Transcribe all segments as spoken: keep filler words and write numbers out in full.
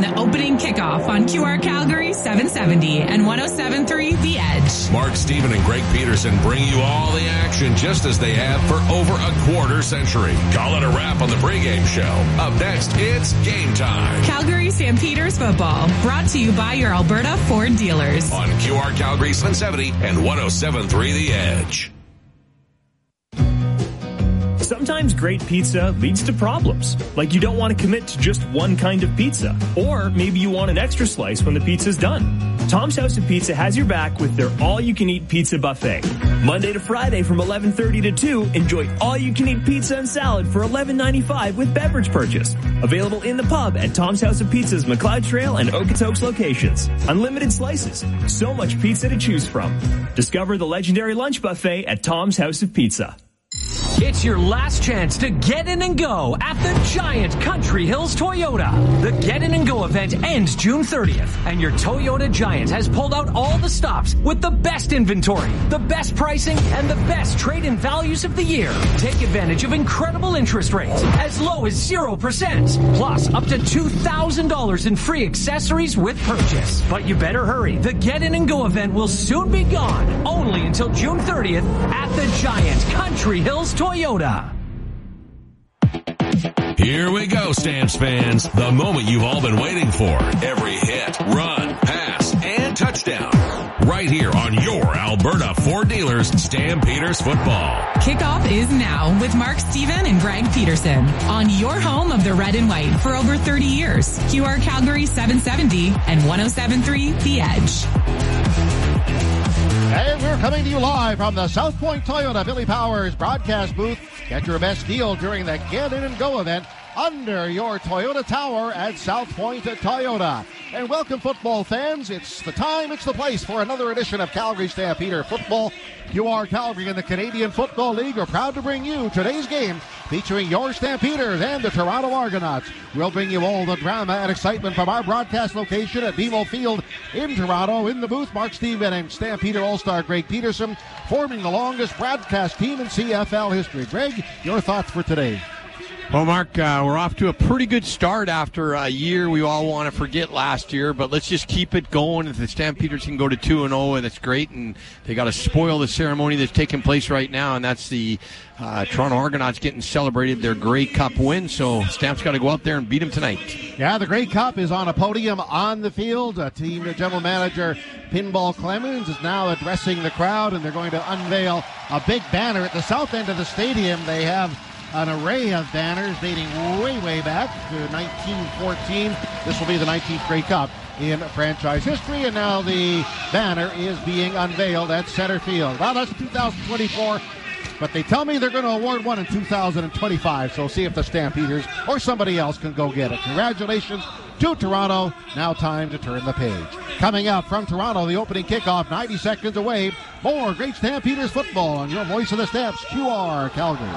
the opening kickoff on Q R Calgary seven seventy and one oh seven point three The Edge. Mark Stephen and Greg Peterson bring you all the action just as they have for over a quarter century. Call it a wrap on the pregame show. Up next, it's game time. Calgary Stampeders football, brought to you by your Alberta Ford dealers. On Q R Calgary seven seventy and one oh seven point three The Edge. Sometimes great pizza leads to problems, like you don't want to commit to just one kind of pizza, or maybe you want an extra slice when the pizza's done. Tom's House of Pizza has your back with their all-you-can-eat pizza buffet. Monday to Friday from eleven thirty to two, enjoy all-you-can-eat pizza and salad for eleven ninety-five with beverage purchase. Available in the pub at Tom's House of Pizza's McLeod Trail and Okotoks locations. Unlimited slices, so much pizza to choose from. Discover the legendary lunch buffet at Tom's House of Pizza. It's your last chance to get in and go at the giant Country Hills Toyota. The Get In and Go event ends June thirtieth, and your Toyota Giant has pulled out all the stops with the best inventory, the best pricing, and the best trade-in values of the year. Take advantage of incredible interest rates as low as zero percent, plus up to two thousand dollars in free accessories with purchase. But you better hurry. The Get In and Go event will soon be gone, only until June thirtieth at the giant Country Hills Toyota. Toyota. Here we go, Stamps fans. The moment you've all been waiting for. Every hit, run, pass, and touchdown. Right here on your Alberta Ford Dealers Stampeders football. Kickoff is now with Mark Stephen and Greg Peterson on your home of the red and white for over thirty years. Q R Calgary seven seventy and one oh seven point three The Edge. And we're coming to you live from the South Point Toyota Billy Powers broadcast booth. Get your best deal during the Get In and Go event under your Toyota Tower at South Point Toyota. And welcome, football fans. It's the time, it's the place for another edition of Calgary Stampeder Football. Q R Calgary in the Canadian Football League are proud to bring you today's game featuring your Stampeders and the Toronto Argonauts. We'll bring you all the drama and excitement from our broadcast location at B M O Field in Toronto. In the booth, Mark Stephen and Stampeder All-Star Greg Peterson forming the longest broadcast team in C F L history. Greg, your thoughts for today? Well, Mark, uh, we're off to a pretty good start after a year we all want to forget last year, but let's just keep it going. If the Stampeders can go to two and oh, that's great, and they got to spoil the ceremony that's taking place right now, and that's the uh, Toronto Argonauts getting celebrated their Grey Cup win, so Stamps got to go out there and beat them tonight. Yeah, the Grey Cup is on a podium on the field. Uh, team general manager Pinball Clemens is now addressing the crowd, and they're going to unveil a big banner at the south end of the stadium. They have an array of banners dating way, way back to nineteen fourteen. This will be the nineteenth Grey Cup in franchise history, and now the banner is being unveiled at center field. Well, that's two thousand twenty-four, but they tell me they're going to award one in two thousand twenty-five, so see if the Stampeders or somebody else can go get it. Congratulations to Toronto. Now time to turn the page. Coming up from Toronto, the opening kickoff, ninety seconds away. More great Stampeders football on your voice of the Stamps, Q R Calgary.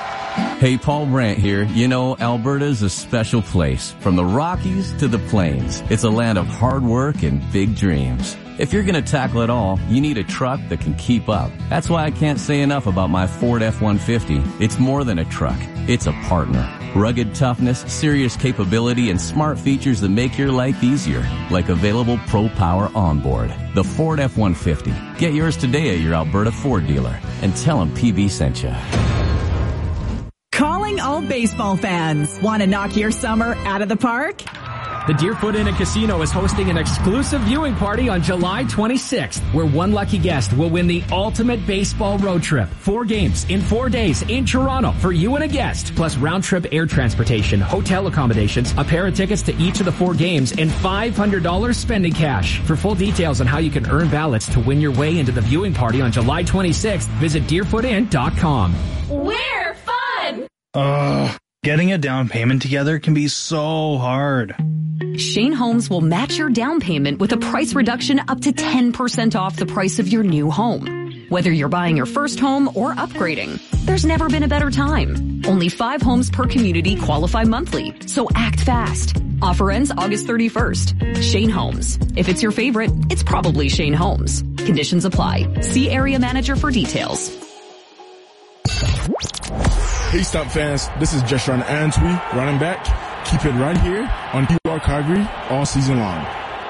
Hey, Paul Brandt here. You know, Alberta's a special place. From the Rockies to the Plains, it's a land of hard work and big dreams. If you're going to tackle it all, you need a truck that can keep up. That's why I can't say enough about my Ford F one fifty. It's more than a truck. It's a partner. Rugged toughness, serious capability, and smart features that make your life easier, like available Pro Power onboard. The Ford F one fifty. Get yours today at your Alberta Ford dealer, and tell them P B sent you. Calling all baseball fans. Want to knock your summer out of the park? The Deerfoot Inn and Casino is hosting an exclusive viewing party on July twenty-sixth, where one lucky guest will win the ultimate baseball road trip. Four games in four days in Toronto for you and a guest, plus round-trip air transportation, hotel accommodations, a pair of tickets to each of the four games, and five hundred dollars spending cash. For full details on how you can earn ballots to win your way into the viewing party on July twenty-sixth, visit deerfoot inn dot com. We're fun! Ugh, getting a down payment together can be so hard. Shane Homes will match your down payment with a price reduction up to ten percent off the price of your new home. Whether you're buying your first home or upgrading, there's never been a better time. Only five homes per community qualify monthly, so act fast. Offer ends August thirty-first. Shane Homes. If it's your favorite, it's probably Shane Homes. Conditions apply. See area manager for details. Hey, Stamp fans, this is Joshua Antwi, running back. keep it right here on Q R Calgary all season long.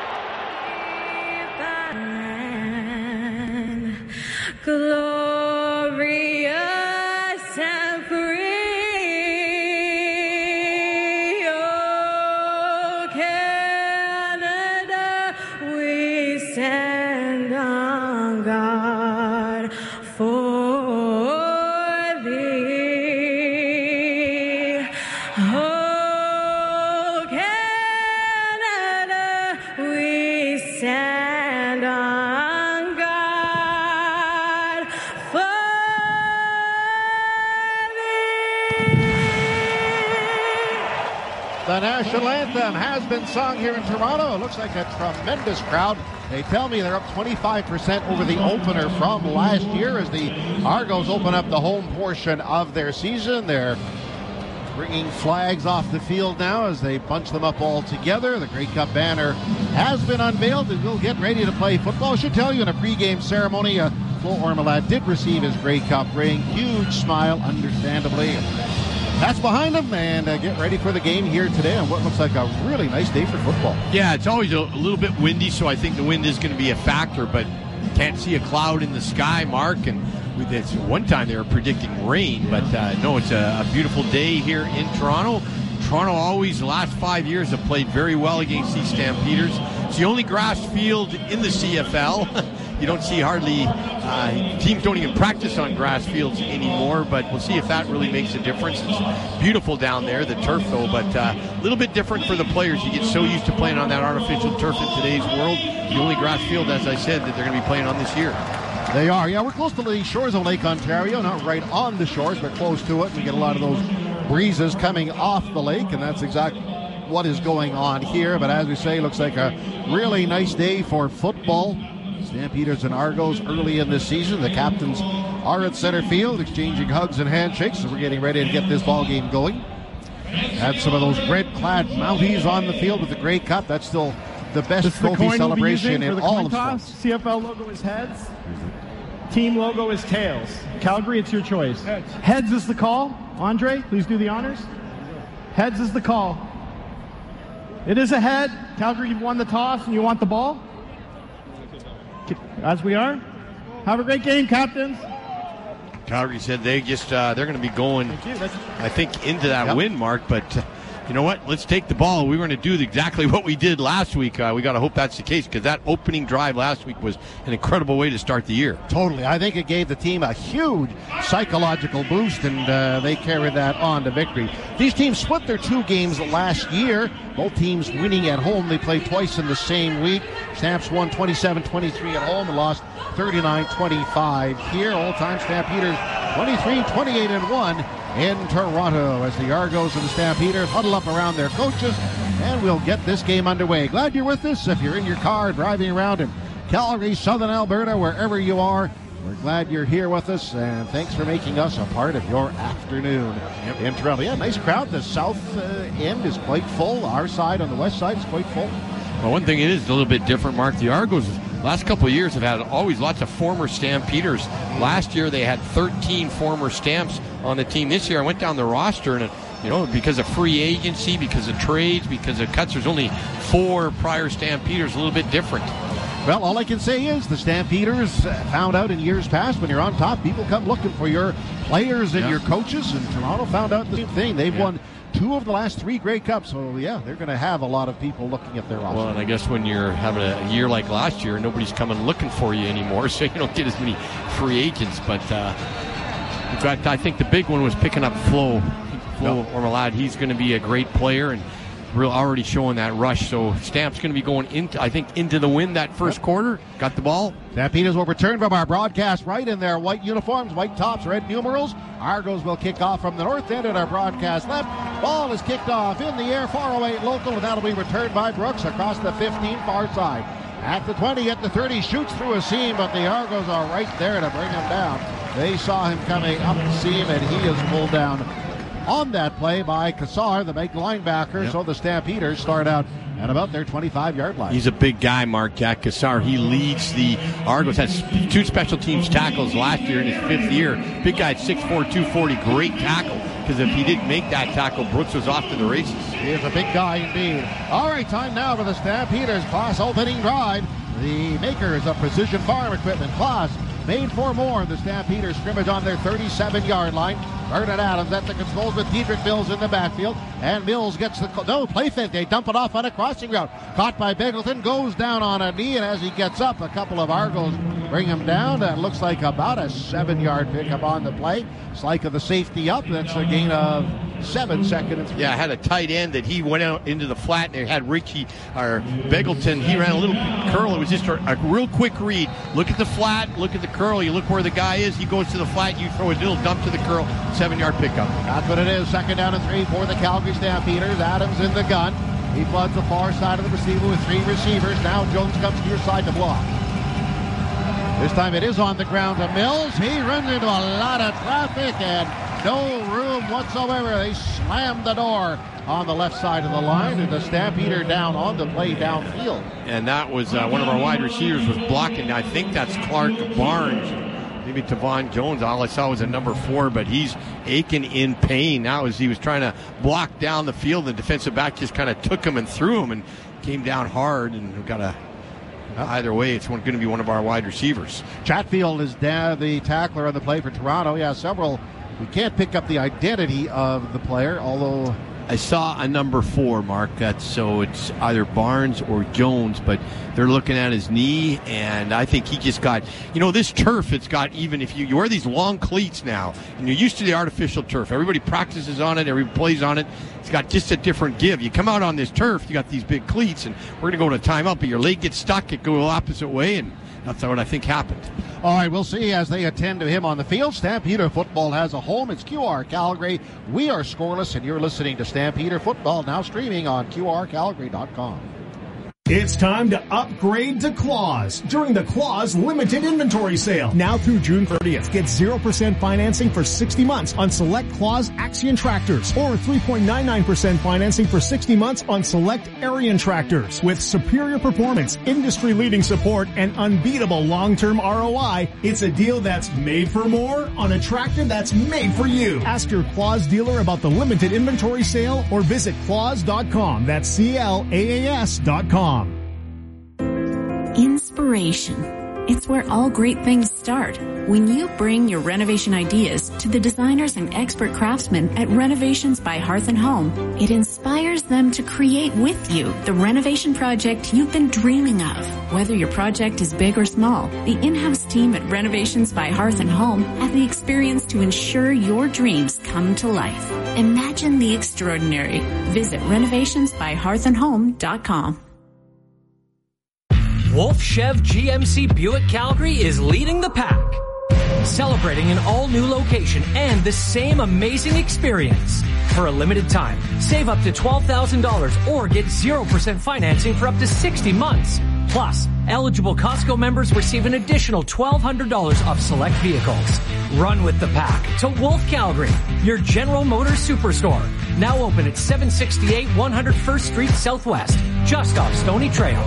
Glorious and free, oh Canada, we stand on guard for thee. Oh Canada, we stand on guard for The national anthem has been sung here in Toronto. It looks like a tremendous crowd. They tell me they're up twenty-five percent over the opener from last year as the Argos open up the home portion of their season. They're bringing flags off the field now as they bunch them up all together. The Grey Cup banner has been unveiled and we'll get ready to play football. I should tell you, in a pregame ceremony, uh, Flo Ormelad did receive his Grey Cup ring. Huge smile, understandably. That's behind them, and uh, get ready for the game here today on what looks like a really nice day for football. Yeah, it's always a, a little bit windy, so I think the wind is going to be a factor, but can't see a cloud in the sky, Mark, and with this, one time they were predicting rain, but uh, no, it's a, a beautiful day here in Toronto. Toronto always, the last five years, have played very well against these Stampeders. It's the only grass field in the C F L. You don't see hardly, uh, teams don't even practice on grass fields anymore, but we'll see if that really makes a difference. It's beautiful down there, the turf though, but uh, a little bit different for the players. You get so used to playing on that artificial turf in today's world. The only grass field, as I said, that they're going to be playing on this year. They are. Yeah, we're close to the shores of Lake Ontario. Not right on the shores, but close to it. We get a lot of those breezes coming off the lake, and that's exactly what is going on here. But as we say, looks like a really nice day for football. Stampeders and Argos early in this season. The captains are at center field exchanging hugs and handshakes, so we're getting ready to get this ball game going. Had some of those red-clad Mounties on the field with the Grey Cup. That's still the best This trophy we'll celebration in the all of toss. sports. C F L logo is heads. Team logo is tails. Calgary, it's your choice. Heads. Heads is the call. Andre, please do the honors. Heads is the call. It is a head. Calgary, you've won the toss and you want the ball. As we are. Have a great game, captains. Calgary said they just uh, they're going to be going, I think, into that Yep. win, Mark. But uh, you know what? Let's take the ball. We were going to do exactly what we did last week. Uh, we got to hope that's the case, because that opening drive last week was an incredible way to start the year. Totally. I think it gave the team a huge psychological boost, and uh, they carried that on to victory. These teams split their two games last year. Both teams winning at home. They played twice in the same week. Stamps won twenty-seven twenty-three at home and lost thirty-nine twenty-five here. All-time Stampeders twenty-three twenty-eight and one in Toronto as the Argos and the Stampeders huddle up around their coaches, and we'll get this game underway. Glad you're with us. If you're in your car driving around in Calgary, Southern Alberta, wherever you are, we're glad you're here with us, and thanks for making us a part of your afternoon yep. in Toronto. Yeah, nice crowd. The south uh, end is quite full. Our side on the west side is quite full. Well, one thing it is a little bit different, Mark. The Argos, last couple of years, have had always lots of former Stampeders. Last year, they had thirteen former Stamps on the team. This year, I went down the roster, and, you know, because of free agency, because of trades, because of cuts, there's only four prior Stampeders, a little bit different. Well, all I can say is the Stampeders found out in years past when you're on top, people come looking for your players and yeah. your coaches, and Toronto found out the same thing. They've yeah. won two of the last three Grey Cups, so yeah, they're going to have a lot of people looking at their roster. Well, and I guess when you're having a year like last year, nobody's coming looking for you anymore, so you don't get as many free agents. But uh, in fact, I think the big one was picking up Flo. Flo yep. Ormelad. He's going to be a great player, and real already showing that rush. So Stamp's going to be going into, I think, into the win that first yep. quarter. Got the ball. Stampeders will return from our broadcast right in their white uniforms, white tops, red numerals. Argos will kick off from the north end at our broadcast left. Ball is kicked off in the air, four oh eight local, and that'll be returned by Brooks across the fifteen far side. At the twenty, at the thirty, shoots through a seam, but the Argos are right there to bring him down. They saw him coming up the seam, and he is pulled down on that play by Kassar, the big linebacker. Yep. So the Stampeders start out at about their twenty-five-yard line. He's a big guy, Mark. Jack Kassar. He leads the Argos. Has two special teams tackles last year in his fifth year. Big guy at six four, two forty. Great tackle. because if he didn't make that tackle, Brooks was off to the races. He is a big guy indeed. All right, time now for the Stampeders class opening drive. The makers of Precision Farm Equipment, Claas, made for more in the Stampeders scrimmage on their thirty-seven-yard line. Vernon Adams at the controls with Diedrich Mills in the backfield. And Mills gets the... No, play fake. They dump it off on a crossing route. Caught by Beggleton. Goes down on a knee. And as he gets up, a couple of Argos bring him down. That looks like about a seven-yard pickup on the play. Slyka the safety up. That's a gain of seven, second and three. Yeah, had a tight end that he went out into the flat, and they had Ricky, or Beggleton. He ran a little curl. It was just a, a real quick read. Look at the flat. Look at the curl. You look where the guy is. He goes to the flat. You throw a little dump to the curl. Seven-yard pickup. That's what it is. Second down and three for the Calgary Stampeders. Adams in the gun. He floods the far side of the receiver with three receivers. Now Jones comes to your side to block. This time it is on the ground to Mills. He runs into a lot of traffic and no room whatsoever. They slammed the door on the left side of the line, and the Stampeder down on the play downfield. And that was uh, one of our wide receivers was blocking. I think that's Clark Barnes. Maybe Tavon Jones. All I saw was a number four, but he's aching in pain now as he was trying to block down the field. The defensive back just kind of took him and threw him and came down hard, and we've got a either way, it's going to be one of our wide receivers. Chatfield is down, the tackler on the play for Toronto. Yeah, several. We can't pick up the identity of the player, although I saw a number four, Mark. That's so it's either Barnes or Jones, but they're looking at his knee, and I think he just got, you know, this turf, it's got, even if you, you wear these long cleats now, and you're used to the artificial turf. Everybody practices on it, everybody plays on it. It's got just a different give. You come out on this turf, you got these big cleats, and we're going to go to timeout, but your leg gets stuck, it goes the opposite way, and that's what I think happened. All right, we'll see as they attend to him on the field. Stampeder Football has a home. It's Q R Calgary. We are scoreless, and you're listening to Stampeder Football, now streaming on Q R Calgary dot com. It's time to upgrade to Claas during the Claas Limited Inventory Sale. Now through June thirtieth, get zero percent financing for sixty months on select Claas Axion tractors or three point nine nine percent financing for sixty months on select Arion tractors. With superior performance, industry-leading support, and unbeatable long-term R O I, it's a deal that's made for more on a tractor that's made for you. Ask your Claas dealer about the Limited Inventory Sale or visit claas dot com. That's C L A A S dot com. Inspiration. It's where all great things start. When you bring your renovation ideas to the designers and expert craftsmen at Renovations by Hearth and Home, it inspires them to create with you the renovation project you've been dreaming of. Whether your project is big or small, the in-house team at Renovations by Hearth and Home have the experience to ensure your dreams come to life. Imagine the extraordinary. Visit renovations by hearth and home dot com. Wolf Chev G M C Buick Calgary is leading the pack, celebrating an all-new location and the same amazing experience. For a limited time, save up to twelve thousand dollars or get zero percent financing for up to sixty months. Plus, eligible Costco members receive an additional twelve hundred dollars off select vehicles. Run with the pack to Wolf Calgary, your General Motors superstore. Now open at seven sixty-eight one hundred first Street Southwest, just off Stony Trail.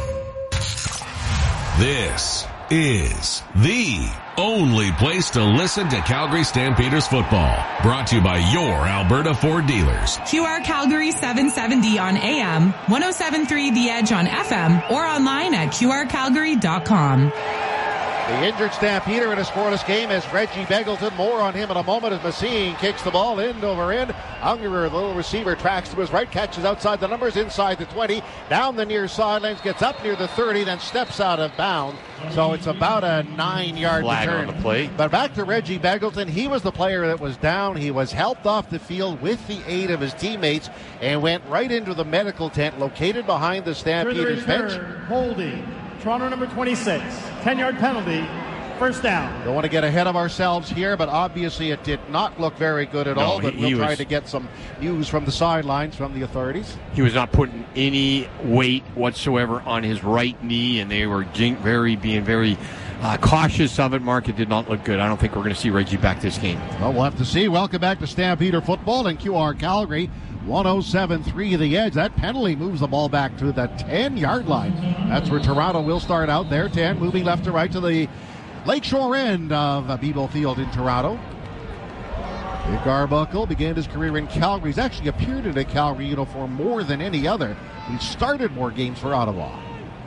This is the only place to listen to Calgary Stampeders football. Brought to you by your Alberta Ford dealers. Q R Calgary seven seventy on A M, one oh seven point three The Edge on F M, or online at Q R Calgary dot com. The injured Stampeder in a scoreless game is Reggie Beggleton. More on him in a moment as Massine kicks the ball end over end. Ungerer, the little receiver, tracks to his right, catches outside the numbers, inside the twenty, down the near sidelines, gets up near the thirty, then steps out of bounds. So it's about a nine-yard flag return. On the play. But back to Reggie Beggleton. He was the player that was down. He was helped off the field with the aid of his teammates and went right into the medical tent located behind the Stampeders bench. Holding. Toronto number twenty-six. ten-yard penalty. First down. Don't want to get ahead of ourselves here, but obviously it did not look very good at no, all. But he, we'll he try was, to get some news from the sidelines from the authorities. He was not putting any weight whatsoever on his right knee, and they were very being very uh, cautious of it. Mark, it did not look good. I don't think we're going to see Reggie back this game. Well, we'll have to see. Welcome back to Stampeder Football and Q R Calgary. one oh seven point three The Edge. That penalty moves the ball back to the ten-yard line. That's where Toronto will start out there. ten, moving left to right to the Lakeshore end of Bebo Field in Toronto. Dick Arbuckle began his career in Calgary. He's actually appeared in a Calgary uniform more than any other. He started more games for Ottawa.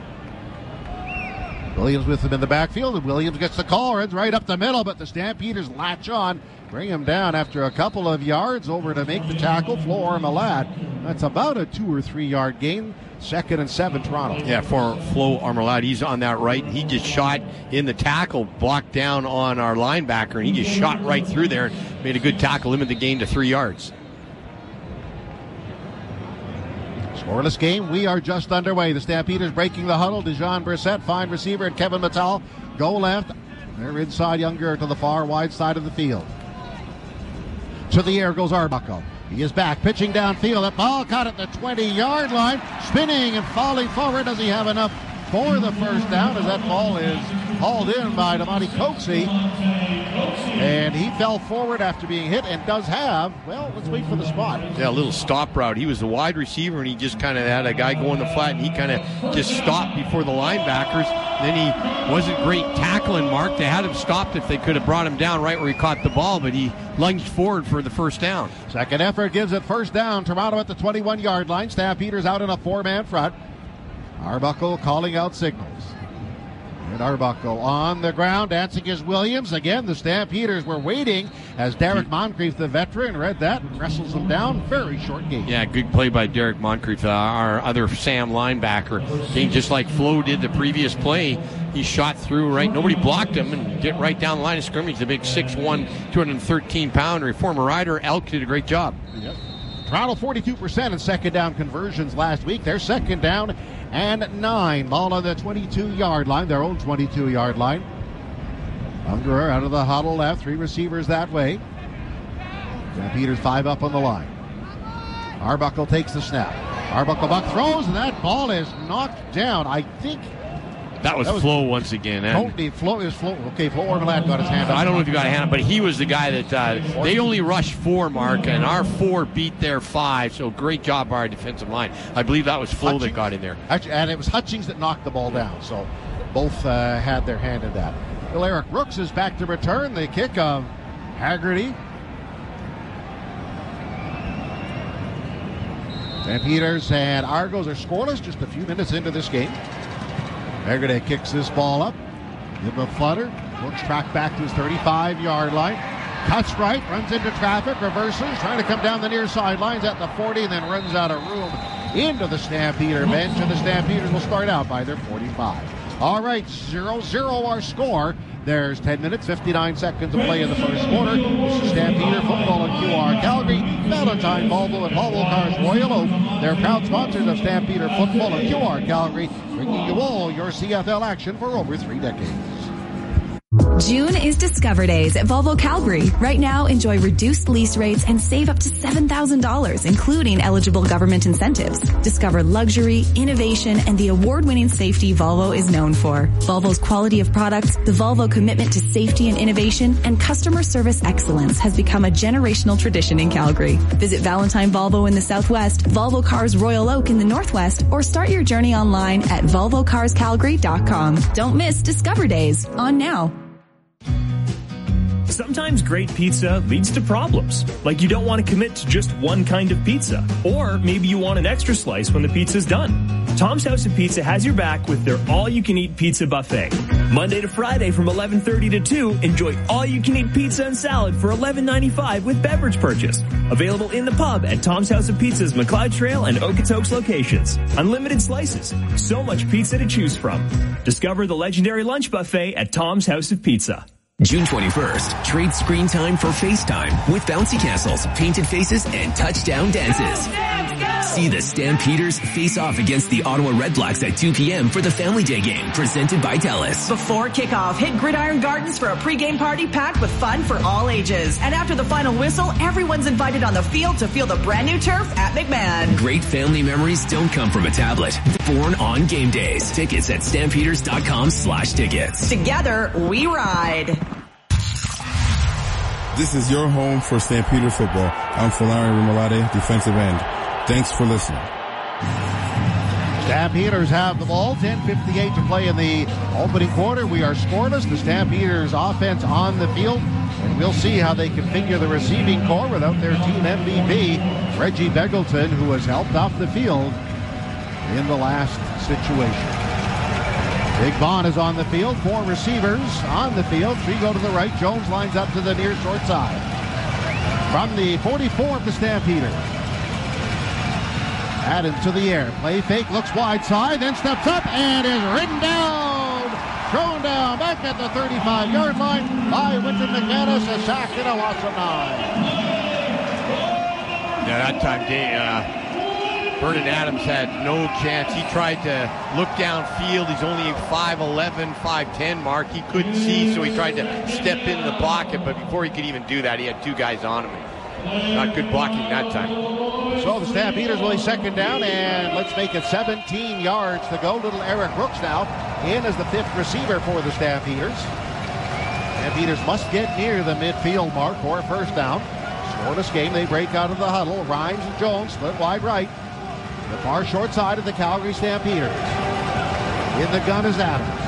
Williams with him in the backfield, and Williams gets the call, runs right up the middle, but the Stampeders latch on, bring him down after a couple of yards over to make the tackle. Flo Armalad. That's about a two or three yard gain. Second and seven, Toronto. Yeah, for Flo Armalad, he's on that right. He just shot in the tackle, blocked down on our linebacker, and he just shot right through there and made a good tackle, limit the gain to three yards. Scoreless game. We are just underway. The Stampeders breaking the huddle. Dejon Brissett, fine receiver, and Kevin Mattal go left. They're inside Younger to the far wide side of the field. To the air goes Arbuckle. He is back, pitching downfield. That ball caught at the twenty-yard line. Spinning and falling forward. Does he have enough for the first down as that ball is hauled in by Damani Coxie? And he fell forward after being hit and does have, well, let's wait for the spot. Yeah, a little stop route. He was the wide receiver, and he just kind of had a guy go in the flat, and he kind of just stopped before the linebackers. Then he wasn't great tackling, Mark. They had him stopped if they could have brought him down right where he caught the ball, but he lunged forward for the first down. Second effort gives it first down. Toronto at the twenty-one-yard line. Stampeders out in a four-man front. Arbuckle calling out signals. And Arbuckle on the ground, dancing is Williams. Again, the Stampeders were waiting as Derek Moncrief, the veteran, read that and wrestles him down. Very short game. Yeah, good play by Derek Moncrief, uh, our other Sam linebacker. Game just like Flo did the previous play. He shot through right. Nobody blocked him and get right down the line of scrimmage. The big six one, two hundred thirteen pounder. Former rider, Elk did a great job. Yep. Toronto forty-two percent in second down conversions last week. They're second down and nine. Ball on the twenty-two-yard line, their own twenty-two-yard line. Unger out of the huddle left, three receivers that way. Peters five up on the line. Arbuckle takes the snap. Arbuckle buck throws, and that ball is knocked down. I think that was, that was Flo once again. And Flo, Flo is Flo. Okay, Flo Armalad got his hand up. I don't know if he got a hand up, but he was the guy that uh, they only rushed four, Mark, and our four beat their five. So great job by our defensive line. I believe that was Flo Hutchings, that got in there. And it was Hutchings that knocked the ball down. So both uh, had their hand in that. Well, Eric Brooks is back to return. The kick of Haggerty. Stampeders and Argos are scoreless just a few minutes into this game. Haggerty kicks this ball up. Give him a flutter. Looks track back to his thirty-five-yard line. Cuts right, runs into traffic, reverses, trying to come down the near sidelines at the forty, and then runs out of room into the Stampeder bench, and the Stampeders will start out by their forty-five. All right, zero zero our score. There's ten minutes, fifty-nine seconds of play in the first quarter. This is Stampeder Football and Q R Calgary. Valentine, Volvo, and Volvo Cars Royal Oak. They're proud sponsors of Stampeder Football and Q R Calgary, bringing you all your C F L action for over three decades. June is Discover Days at Volvo Calgary. Right now, enjoy reduced lease rates and save up to seven thousand dollars, including eligible government incentives. Discover luxury, innovation, and the award-winning safety Volvo is known for. Volvo's quality of products, the Volvo commitment to safety and innovation, and customer service excellence has become a generational tradition in Calgary. Visit Valentine Volvo in the Southwest, Volvo Cars Royal Oak in the Northwest, or start your journey online at volvo cars calgary dot com. Don't miss Discover Days. On now. Sometimes great pizza leads to problems, like you don't want to commit to just one kind of pizza, or maybe you want an extra slice when the pizza's done. Tom's House of Pizza has your back with their all-you-can-eat pizza buffet. Monday to Friday from eleven thirty to two, enjoy all-you-can-eat pizza and salad for eleven ninety-five with beverage purchase. Available in the pub at Tom's House of Pizza's McLeod Trail and Okotoks locations. Unlimited slices, so much pizza to choose from. Discover the legendary lunch buffet at Tom's House of Pizza. June twenty-first, trade screen time for FaceTime with bouncy castles, painted faces, and touchdown dances. See the Stampeders face off against the Ottawa Redblacks at two p.m. for the Family Day game, presented by TELUS. Before kickoff, hit Gridiron Gardens for a pregame party packed with fun for all ages. And after the final whistle, everyone's invited on the field to feel the brand new turf at McMahon. Great family memories don't come from a tablet. They're born on game days. Tickets at stampeders.com slash tickets. Together, we ride. This is your home for Stampeder football. I'm Fulani Rumalade, defensive end. Thanks for listening. Stampeders have the ball. ten fifty-eight to play in the opening quarter. We are scoreless. The Stampeders offense on the field. And we'll see how they configure the receiving corps without their team M V P, Reggie Begelton, who was helped off the field in the last situation. Big Vaughn is on the field. Four receivers on the field. Three go to the right. Jones lines up to the near short side. From the forty-four of the Stampeders. Adams to the air. Play fake. Looks wide side. Then steps up and is ridden down. Thrown down back at the thirty-five-yard line by Winton McManus. A sack and a loss of nine. Yeah, that time, Dave, uh, Vernon Adams had no chance. He tried to look downfield. He's only five eleven, five ten mark. He couldn't see, so he tried to step in the pocket. But before he could even do that, he had two guys on him. Not good blocking that time. So the Stampeders will be second down, and let's make it seventeen yards to go. Little Eric Brooks now in as the fifth receiver for the Stampeders. Stampeders must get near the midfield mark for a first down. Scoreless game, they break out of the huddle. Rhymes and Jones split wide right. The far short side of the Calgary Stampeders. In the gun is Adams.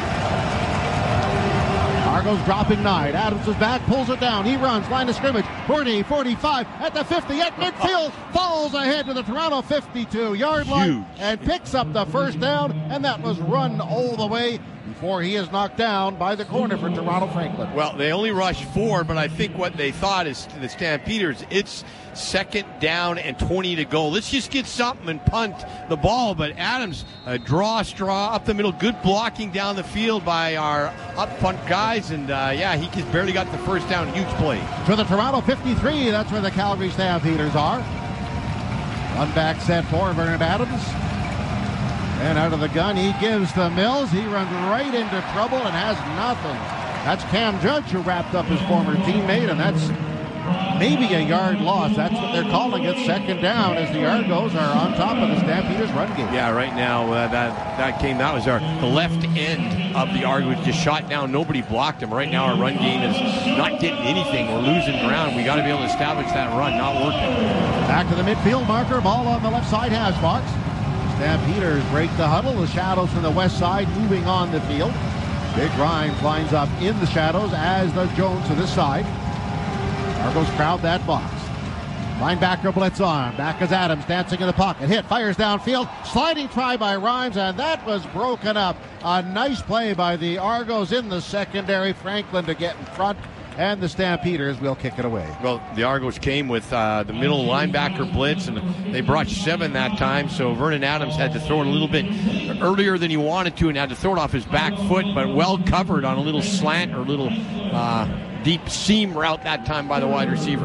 Argos dropping nine. Adams is back, pulls it down. He runs, line of scrimmage. forty, forty-five, at the fifty, at midfield. Falls ahead to the Toronto fifty-two-yard line and picks up the first down, and that was run all the way before he is knocked down by the corner for Toronto Franklin. Well, they only rushed four, but I think what they thought is the Stampeders, it's second down and twenty to go. Let's just get something and punt the ball. But Adams, uh, draw, straw up the middle. Good blocking down the field by our up punt guys. And, uh, yeah, he just barely got the first down. Huge play. To the Toronto fifty-three, that's where the Calgary Stampeders are. Run back set for Vernon Adams. And out of the gun, he gives to Mills. He runs right into trouble and has nothing. That's Cam Judge, who wrapped up his former teammate, and that's maybe a yard loss. That's what they're calling it. Second down as the Argos are on top of the Stampeders run game. Yeah, right now uh, that that came. That was our the left end of the Argos just shot down. Nobody blocked him. Right now our run game is not getting anything. We're losing ground. We got to be able to establish that run. Not working. Back to the midfield marker. Ball on the left side has Marks. Stampeders break the huddle. The shadows from the west side moving on the field. Big Grimes lines up in the shadows, as does Jones to this side. Argos crowd that box. Linebacker blitz on. Back is Adams dancing in the pocket. Hit, fires downfield. Sliding try by Rhymes, and that was broken up. A nice play by the Argos in the secondary. Franklin to get in front, and the Stampeders will kick it away. Well, the Argos came with uh, the middle linebacker blitz, and they brought seven that time, so Vernon Adams had to throw it a little bit earlier than he wanted to and had to throw it off his back foot, but well covered on a little slant or little uh, deep seam route that time by the wide receiver.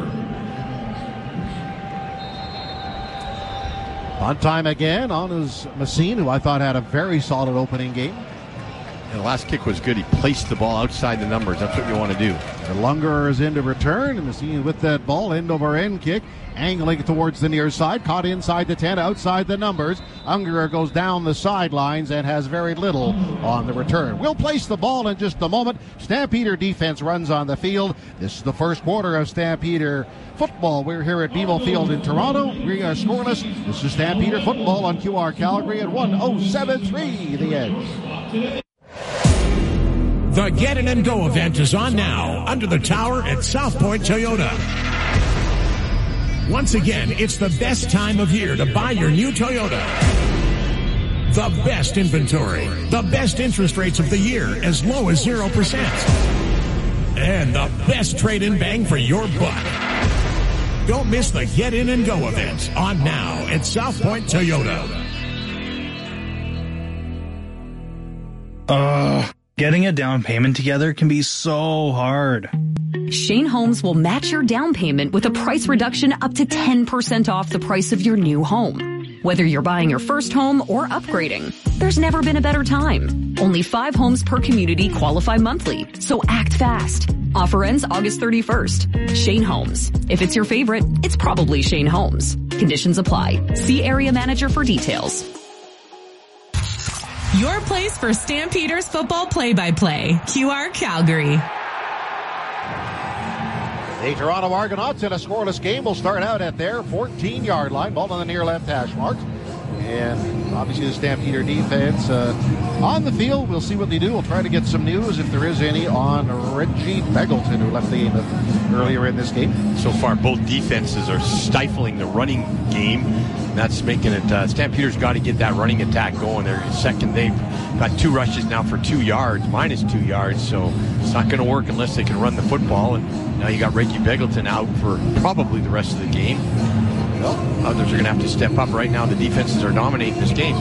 On time again on his Messine, who I thought had a very solid opening game. And the last kick was good. He placed the ball outside the numbers. That's what you want to do. The Lunger is in to return. Messine with that ball, end over end kick, angling towards the near side, caught inside the ten, outside the numbers. Ungerer goes down the sidelines and has very little on the return. We'll place the ball in just a moment. Stampeder defense runs on the field. This is the first quarter of Stampeder football. We're here at B M O Field in Toronto. We are scoreless. This is Stampeder football on Q R Calgary at one oh seven three The Edge. The Get In and Go event is on now under the tower at South Point Toyota. Once again, it's the best time of year to buy your new Toyota. The best inventory, the best interest rates of the year, as low as zero percent. And the best trade-in bang for your buck. Don't miss the Get In and Go event on now at South Point Toyota. Uh... Getting a down payment together can be so hard. Shane Homes will match your down payment with a price reduction up to ten percent off the price of your new home. Whether you're buying your first home or upgrading, there's never been a better time. Only five homes per community qualify monthly, so act fast. Offer ends August thirty-first. Shane Homes. If it's your favorite, it's probably Shane Homes. Conditions apply. See area manager for details. Your place for Stampeders football play-by-play. Q R Calgary. The Toronto Argonauts in a scoreless game will start out at their fourteen-yard line. Ball on the near left hash mark. And obviously the Stampeder defense uh, on the field. We'll see what they do. We'll try to get some news, if there is any, on Reggie Begelton, who left the game earlier in this game. So far, both defenses are stifling the running game. That's making it, uh, Stampeder's got to get that running attack going. They're second. They've got two rushes now for two yards, minus two yards, so it's not going to work unless they can run the football. And now you got Reggie Begelton out for probably the rest of the game. Well, others are going to have to step up. Right now, the defenses are dominating this game.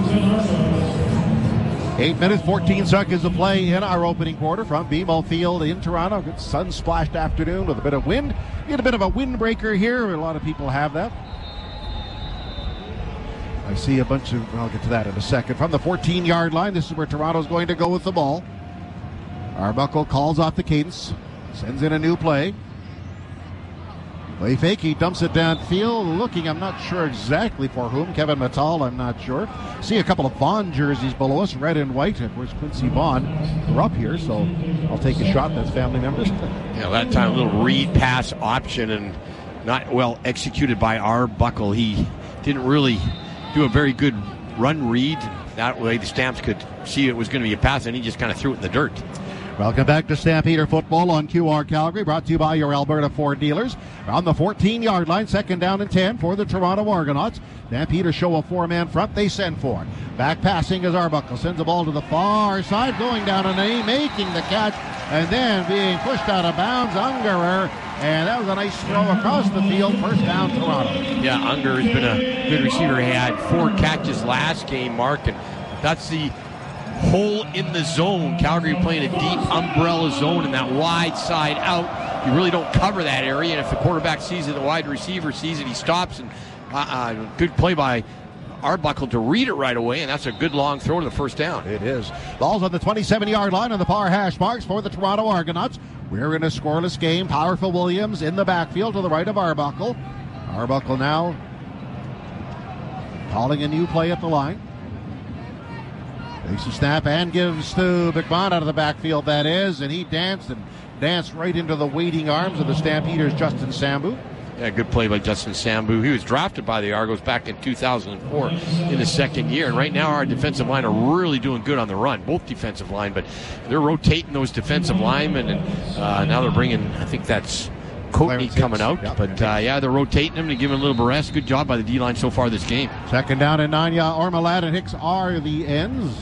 Eight minutes, fourteen seconds to play in our opening quarter from B M O Field in Toronto. Good sun-splashed afternoon with a bit of wind. You get a bit of a windbreaker here. A lot of people have that. I see a bunch of, I'll get to that in a second. From the fourteen-yard line, this is where Toronto's going to go with the ball. Arbuckle calls off the cadence, sends in a new play. Play fake, he dumps it downfield, looking, I'm not sure exactly for whom. Kevin Mattal, I'm not sure. See a couple of Vaughn jerseys below us, red and white. And where's Quincy Vaughn? We're up here, so I'll take a shot. That's family members. Yeah, that time a little read pass option and not well executed by Arbuckle. He didn't really do a very good run read. That way the Stamps could see it was going to be a pass, and he just kind of threw it in the dirt. Welcome back to Stampeder Football on Q R Calgary, brought to you by your Alberta Ford dealers. On the fourteen-yard line, second down and ten for the Toronto Argonauts. Stampeder show a four-man front. They send for it. Back passing as Arbuckle sends the ball to the far side, going down a knee, making the catch, and then being pushed out of bounds. Ungerer, and that was a nice throw across the field. First down, Toronto. Yeah, Unger has been a good receiver. He had four catches last game, Mark, and that's the hole in the zone. Calgary playing a deep umbrella zone in that wide side out. You really don't cover that area, and if the quarterback sees it, the wide receiver sees it, he stops. And uh, uh, good play by Arbuckle to read it right away, and that's a good long throw to the first down. It is. Ball's on the twenty-seven-yard line on the far hash marks for the Toronto Argonauts. We're in a scoreless game. Powerful Williams in the backfield to the right of Arbuckle. Arbuckle now calling a new play at the line. Takes a snap and gives to McMahon out of the backfield, that is, and he danced and danced right into the waiting arms of the Stampeders' Justin Sambu. Yeah, good play by Justin Sambu. He was drafted by the Argos back in two thousand four in his second year, and right now our defensive line are really doing good on the run, both defensive line, but they're rotating those defensive linemen, and uh, now they're bringing, I think that's Coatney coming out, yep. but uh, yeah, they're rotating him to give him a little bit of rest. Good job by the D-line so far this game. Second down and nine. Yeah, Ormelad and Hicks are the ends.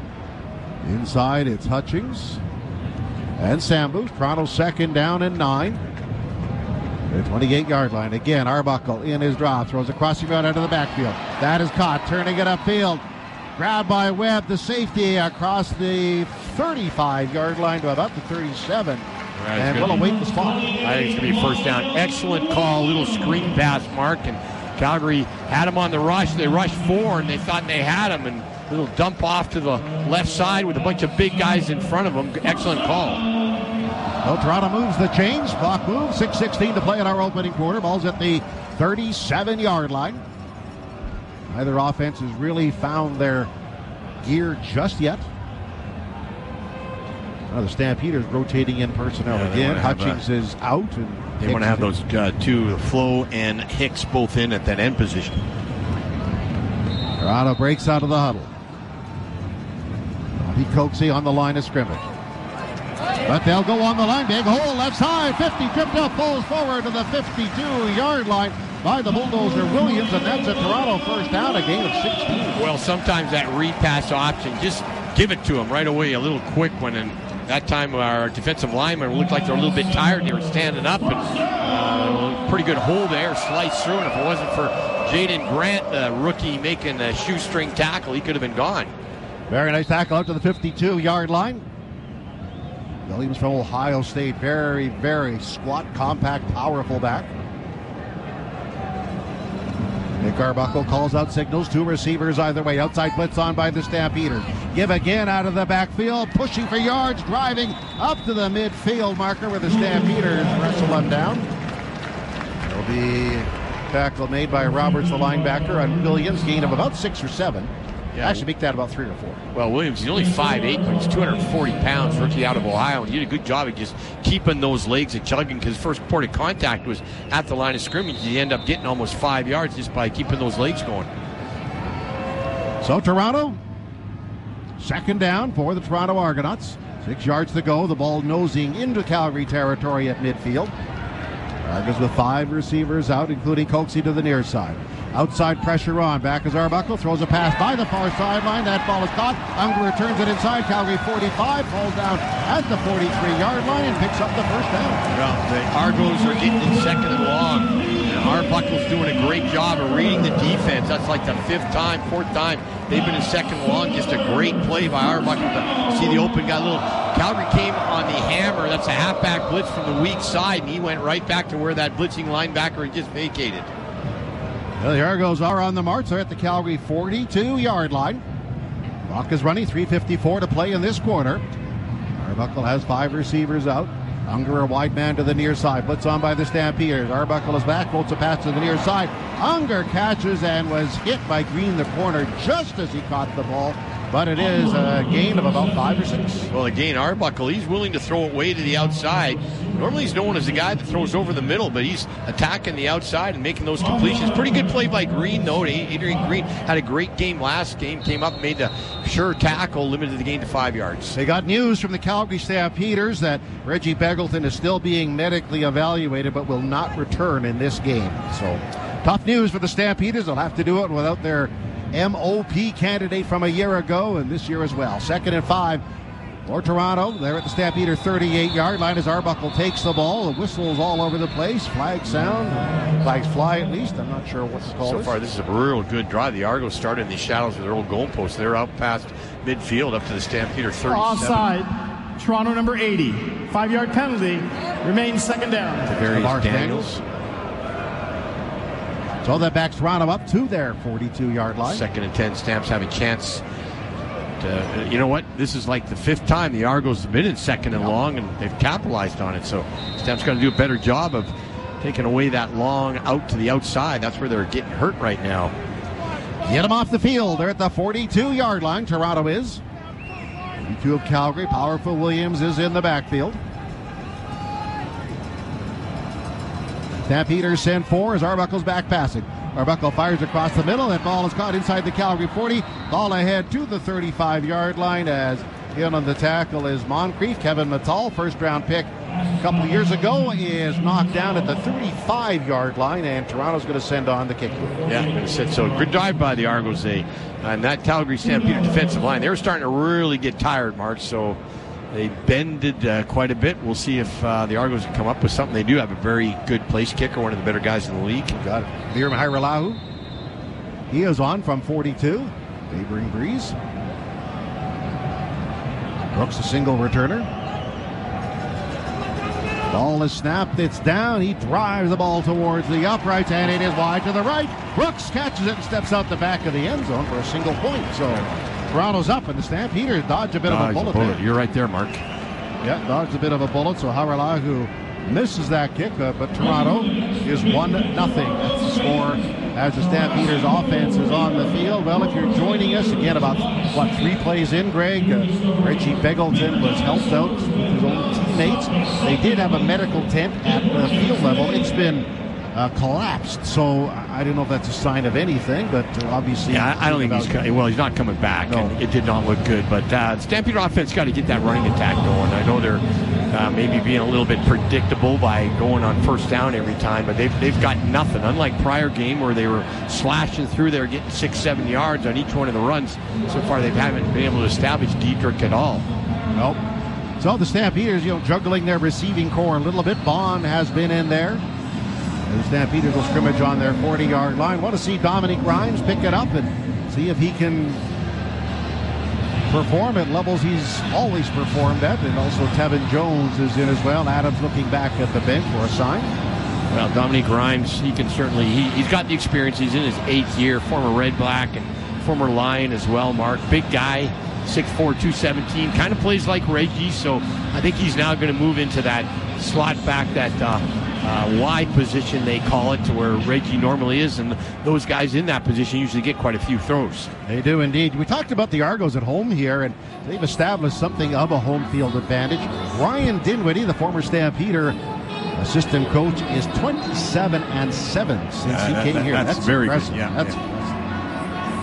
Inside, it's Hutchings and Sambu. Toronto second down and nine. The twenty-eight-yard line. Again, Arbuckle in his draw. Throws a crossing route out of the backfield. That is caught. Turning it upfield. Grabbed by Webb, the safety, across the thirty-five-yard line to about the thirty-seven. Right, and we'll await the spot. I think it's going to be a first down. Excellent call. Little screen pass, Mark. And Calgary had him on the rush. They rushed four, and they thought they had him. And little dump off to the left side with a bunch of big guys in front of him. Excellent call. Well, Toronto moves the chains. Clock moves. six sixteen to play in our opening quarter. Ball's at the thirty-seven-yard line. Neither offense has really found their gear just yet. Now the Stampeders rotating in personnel yeah, again. Hutchings a, is out. And they want to have those uh, two, Flo and Hicks, both in at that end position. Toronto breaks out of the huddle. Bobby Coxey on the line of scrimmage. But they'll go on the line. Big hole left side. fifty tripped up, falls forward to the fifty-two-yard line by the bulldozer Williams, and that's a Toronto first down, a gain of sixteen. Well, sometimes that read pass option, just give it to him right away, a little quick one. And that time our defensive linemen looked like they're a little bit tired. They were standing up, and uh, pretty good hole there, sliced through. And if it wasn't for Jaden Grant, the rookie, making a shoestring tackle, he could have been gone. Very nice tackle out to the fifty-two-yard line. Williams from Ohio State, very, very squat, compact, powerful back. Nick Arbuckle calls out signals, two receivers either way. Outside blitz on by the Stampeders. Give again out of the backfield, pushing for yards, driving up to the midfield marker where the Stampeders wrestle him down. There'll be tackle made by Roberts, the linebacker, on Williams, gain of about six or seven. Yeah. Actually, make that about three or four. Well, Williams, he's only five eight, but he's two hundred forty pounds, rookie out of Ohio, and he did a good job of just keeping those legs and chugging, because first point of contact was at the line of scrimmage. You end up getting almost five yards just by keeping those legs going. So Toronto, second down for the Toronto Argonauts. Six yards to go. The ball nosing into Calgary territory at midfield. Argos with five receivers out, including Coxie to the near side. Outside pressure on. Back is Arbuckle. Throws a pass by the far sideline. That ball is caught. Unger returns it inside. Calgary forty-five. Falls down at the forty-three-yard line and picks up the first down. Well, the Argos are getting in second and long. And Arbuckle's doing a great job of reading the defense. That's like the fifth time, fourth time they've been in second and long. Just a great play by Arbuckle to see the open guy. Little Calgary came on the hammer. That's a halfback blitz from the weak side, and he went right back to where that blitzing linebacker had just vacated. Well, the Argos are on the march. They're at the Calgary forty-two-yard line. Clock is running, three fifty-four to play in this quarter. Arbuckle has five receivers out. Unger, a wide man to the near side. Blitz on by the Stampeders. Arbuckle is back. Floats a pass to the near side. Unger catches and was hit by Green, the corner, just as he caught the ball. But it is a gain of about five or six. Well, again, Arbuckle, he's willing to throw it way to the outside. Normally he's known as the guy that throws over the middle, but he's attacking the outside and making those completions. Pretty good play by Green, though. Adrian Green had a great game last game. Came up, made a sure tackle, limited the gain to five yards. They got news from the Calgary Stampeders that Reggie Begelton is still being medically evaluated but will not return in this game. So tough news for the Stampeders. They'll have to do it without their M O P candidate from a year ago and this year as well. Second and five for Toronto. They're at the Stampeder thirty-eight-yard line as Arbuckle takes the ball. The whistles all over the place. Flags sound. Flags fly at least. I'm not sure what's called. So far, this is a real good drive. The Argos started in the shadows of their old goalpost. They're out past midfield up to the Stampeder thirty-seven. Offside. Toronto number eighty. Five-yard penalty. Remains second down. Tavarius Daniels. So that backs Toronto up to their forty-two-yard line. Second and ten. Stamps have a chance. To, you know what? This is like the fifth time the Argos have been in second and long, and they've capitalized on it. So Stamps got to do a better job of taking away that long out to the outside. That's where they're getting hurt right now. Get them off the field. They're at the forty-two-yard line. Toronto is. forty-two of Calgary. Powerful Williams is in the backfield. Stampeders send four as Arbuckle's back passing. Arbuckle fires across the middle. That ball is caught inside the Calgary forty. Ball ahead to the thirty-five-yard line as in on the tackle is Moncrief. Kevin Mattal, first-round pick a couple of years ago, is knocked down at the thirty-five-yard line, and Toronto's going to send on the kick. Yeah, going to sit. So good dive by the Argos. They, and that Calgary Stampeder defensive line, they were starting to really get tired, Mark, so they bended uh, quite a bit. We'll see if uh, the Argos can come up with something. They do have a very good place kicker, one of the better guys in the league. Got it. Mir Hairelahu. He is on from forty-two. Neighboring breeze. Brooks, a single returner. Ball is snapped. It's down. He drives the ball towards the uprights, and it is wide to the right. Brooks catches it and steps out the back of the end zone for a single point. So Toronto's up, and the Stampeders dodge a bit Dodge of a bullet. a bullet. There. You're right there, Mark. Yeah, dodged a bit of a bullet. So Hairelahu misses that kick, uh, but Toronto is one nothing. That's the score as the Stampeders offense is on the field. Well, if you're joining us again, about what three plays in, Greg, uh, Reggie Begelton was helped out with his own teammates. They did have a medical tent at the field level. It's been uh, collapsed, so I don't know if that's a sign of anything, but uh, obviously, yeah, I, I don't think he's co- well. He's not coming back, no. And it did not look good. But uh, Stampede offense got to get that running attack going. I know they're uh, maybe being a little bit predictable by going on first down every time, but they've they've got nothing. Unlike prior game where they were slashing through, they were getting six, seven yards on each one of the runs. So far, they haven't been able to establish Diedrich at all. Nope. So the Stampeders, you know, juggling their receiving core a little bit. Bond has been in there. The Stampeders will scrimmage on their forty-yard line. Want to see Dominic Grimes pick it up and see if he can perform at levels he's always performed at. And also Tevin Jones is in as well. Adams looking back at the bench for a sign. Well, Dominic Grimes, he can certainly, he, he's got the experience. He's in his eighth year, former Red Black and former Lion as well, Mark. Big guy, six four, two seventeen, kind of plays like Reggie, so I think he's now going to move into that slot back, that uh, uh, Y position they call it, to where Reggie normally is, and those guys in that position usually get quite a few throws. They do indeed. We talked about the Argos at home here, and they've established something of a home field advantage. Ryan Dinwiddie, the former Stampeder assistant coach, is twenty-seven and seven since uh, he that, came that, here. That's, that's very impressive. good. Yeah, that's yeah.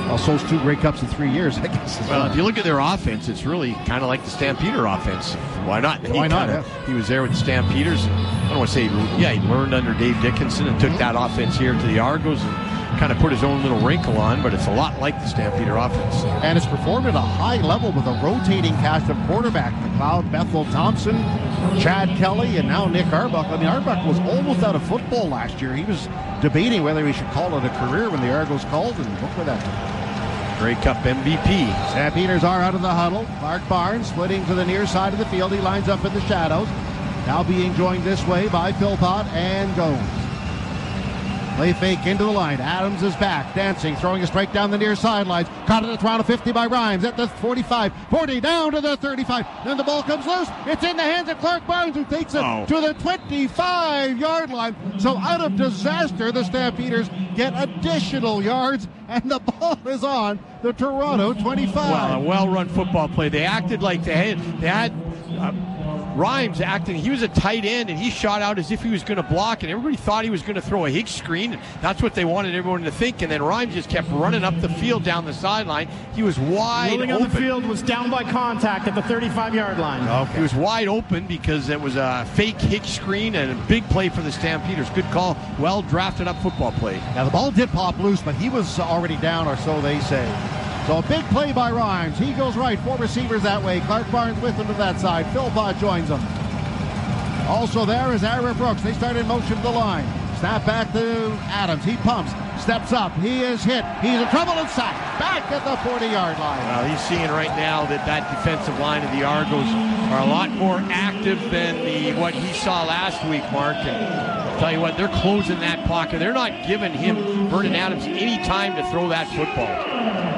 Also, those two Grey Cups in three years, I guess. Well, if you look at their offense, it's really kind of like the Stampeder offense. Why not? Why he not? Kinda, Yeah. He was there with the Stampeders. And I don't want to say, yeah, he learned under Dave Dickinson and took mm-hmm. that offense here to the Argos and kind of put his own little wrinkle on, but it's a lot like the Stampeder offense. And it's performed at a high level with a rotating cast of quarterback. McLeod, Bethel Thompson, Chad Kelly, and now Nick Arbuck. I mean, Arbuck was almost out of football last year. He was debating whether we should call it a career when the Argos called, and look where that took. Grey Cup M V P. Stampeders are out of the huddle. Mark Barnes splitting to the near side of the field. He lines up in the shadows. Now being joined this way by Philpott and Gomes. Play fake into the line. Adams is back, dancing, throwing a strike down the near sidelines. Caught at the Toronto fifty by Rhymes at the forty-five, forty, down to the thirty-five. Then the ball comes loose. It's in the hands of Clark Barnes, who takes it oh. to the twenty-five-yard line. So out of disaster, the Stampeders get additional yards, and the ball is on the Toronto twenty-five. Well, a well-run football play. They acted like they had... They had uh, Rhymes acting, he was a tight end, and he shot out as if he was going to block, and everybody thought he was going to throw a Higgs screen, and that's what they wanted everyone to think, and then Rhymes just kept running up the field down the sideline. He was wide Rolling open. on the field, was down by contact at the thirty-five-yard line. Okay. He was wide open because it was a fake Higgs screen and a big play for the Stampeders. Good call, well drafted up football play. Now the ball did pop loose, but he was already down, or so they say. So a big play by Rhymes. He goes right, four receivers that way. Clark Barnes with him to that side. Philpott joins him. Also there is Ira Brooks. They start in motion to the line. Snap back to Adams. He pumps, steps up. He is hit. He's in trouble and sacked. Back at the forty-yard line. Well, he's seeing right now that that defensive line of the Argos are a lot more active than the what he saw last week, Mark. And I'll tell you what, they're closing that pocket. They're not giving him, Vernon Adams, any time to throw that football.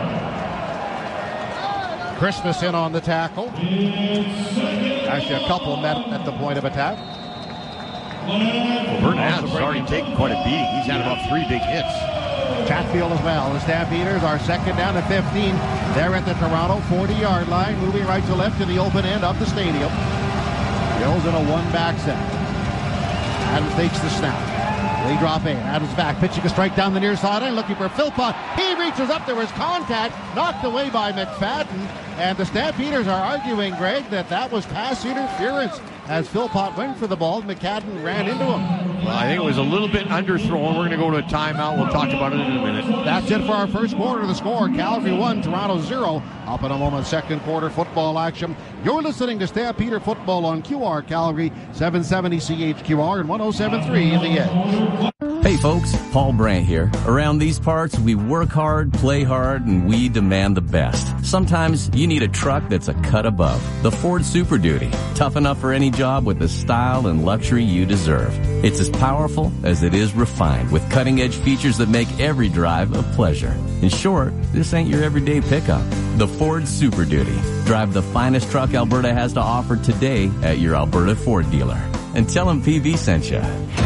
Christmas in on the tackle. Actually, a couple met at the point of attack. Well, Vernon Adams has already taken quite a beating. He's had about three big hits. Chatfield as well. The Stampeders are second down to fifteen. They're at the Toronto forty-yard line, moving right to left to the open end of the stadium. Bills in a one-back set. Adams takes the snap. They drop in. Adams back, pitching a strike down the near sideline, looking for Philpott. He reaches up. There was contact, knocked away by McFadden. And the Stampeders are arguing, Greg, that that was pass interference as Philpott went for the ball. McFadden ran into him. Well, I think it was a little bit underthrown. We're going to go to a timeout. We'll talk about it in a minute. That's it for our first quarter. The score, Calgary one, Toronto zero. Up in a moment, second quarter football action. You're listening to Stampeder Football on Q R Calgary, seven seventy C H Q R and one oh seven point three The Edge. Hey folks, Paul Brandt here. Around these parts, we work hard, play hard, and we demand the best. Sometimes you need a truck that's a cut above. The Ford Super Duty. Tough enough for any job with the style and luxury you deserve. It's as powerful as it is refined, with cutting-edge features that make every drive a pleasure. In short, this ain't your everyday pickup. The Ford Super Duty. Drive the finest truck Alberta has to offer today at your Alberta Ford dealer. And tell them P V sent you.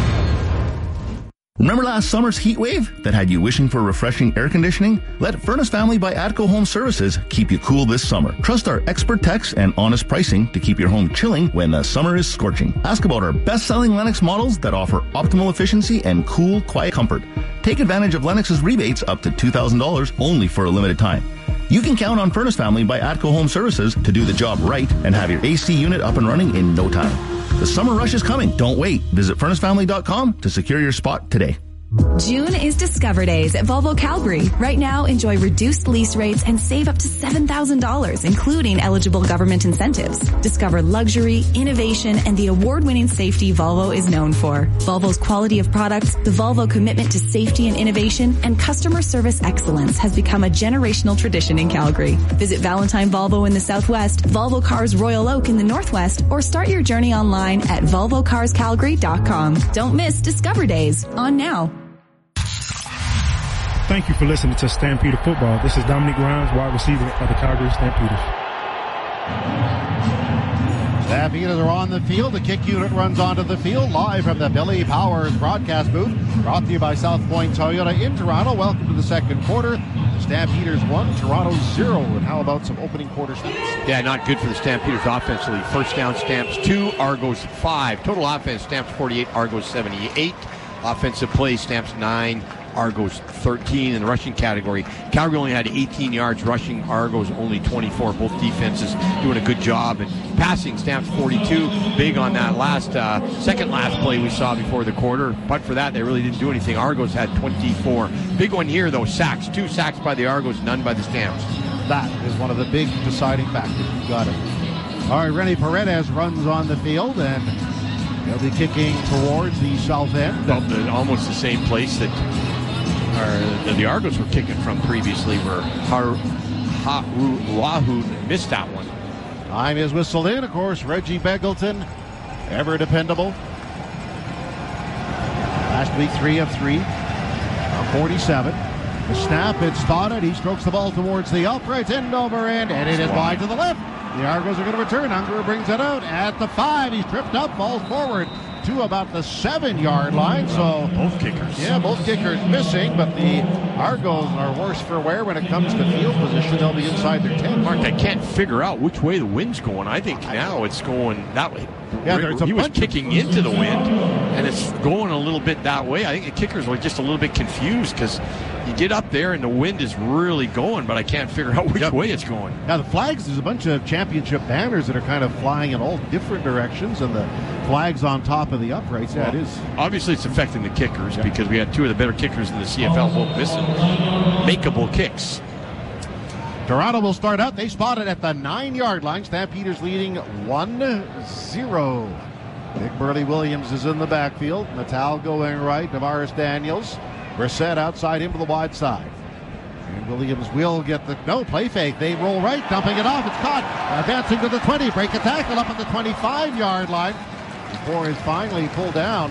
Remember last summer's heat wave that had you wishing for refreshing air conditioning? Let Furnace Family by Atco Home Services keep you cool this summer. Trust our expert techs and honest pricing to keep your home chilling when the summer is scorching. Ask about our best-selling Lennox models that offer optimal efficiency and cool, quiet comfort. Take advantage of Lennox's rebates up to two thousand dollars only for a limited time. You can count on Furnace Family by Atco Home Services to do the job right and have your A C unit up and running in no time. The summer rush is coming. Don't wait. Visit furnace family dot com to secure your spot today. June is Discover Days at Volvo Calgary. Right now, enjoy reduced lease rates and save up to seven thousand dollars, including eligible government incentives. Discover luxury, innovation, and the award-winning safety Volvo is known for. Volvo's quality of products, the Volvo commitment to safety and innovation, and customer service excellence has become a generational tradition in Calgary. Visit Valentine Volvo in the Southwest, Volvo Cars Royal Oak in the Northwest, or start your journey online at volvo cars calgary dot com. Don't miss Discover Days on now. Thank you for listening to Stampeder Football. This is Dominic Grimes, wide receiver of the Calgary Stampeders. Stampeders are on the field. The kick unit runs onto the field live from the Billy Powers broadcast booth. Brought to you by South Point Toyota in Toronto. Welcome to the second quarter. The Stampeders one, Toronto zero. And how about some opening quarter stats? Yeah, not good for the Stampeders offensively. First down, Stamps two, Argos five. Total offense, Stamps forty-eight, Argos seventy-eight. Offensive plays, Stamps nine, Argos thirteen in the rushing category. Calgary only had eighteen yards rushing, Argos only twenty-four. Both defenses doing a good job. And passing, Stamps forty-two. Big on that last, uh, second last play we saw before the quarter. But for that, they really didn't do anything. Argos had twenty-four. Big one here, though, sacks. Two sacks by the Argos, none by the Stamps. That is one of the big deciding factors. You got it. All right, Rennie Paredes runs on the field, and he'll be kicking towards the south end. Well, the, almost the same place that our, the Argos were kicking from previously, where Haru Wahoo missed that one. Time is whistled in. Of course, Reggie Begelton, ever dependable. Last week, three of three. forty-seven. The snap, it's spotted. He strokes the ball towards the uprights, end over end, and it is wide to the left. The Argos are going to return. Ungerer brings it out at the five. He's tripped up, falls forward to about the seven-yard line. So both kickers. Yeah, both kickers missing, but the Argos are worse for wear when it comes to field position. They'll be inside their ten. Mark, I can't figure out which way the wind's going. I think now it's going that way. Yeah, there's a he was bunch kicking of... into the wind, and it's going a little bit that way. I think the kickers were just a little bit confused because you get up there and the wind is really going, but I can't figure out which yep. way it's going. Now, the flags, there's a bunch of championship banners that are kind of flying in all different directions, and the flags on top of the uprights. Yeah, well, it is. Obviously, it's affecting the kickers yeah. because we had two of the better kickers in the C F L both missing makeable kicks. Toronto will start out. They spot it at the nine-yard line. Stampeders leading one zero. Big Burley Williams is in the backfield. Natal going right. Tavares Daniels. Brissett outside him to the wide side. And Williams will get the... No, play fake. They roll right, dumping it off. It's caught. Advancing to the twenty. Break a tackle up at the twenty-five-yard line. Before it's finally pulled down.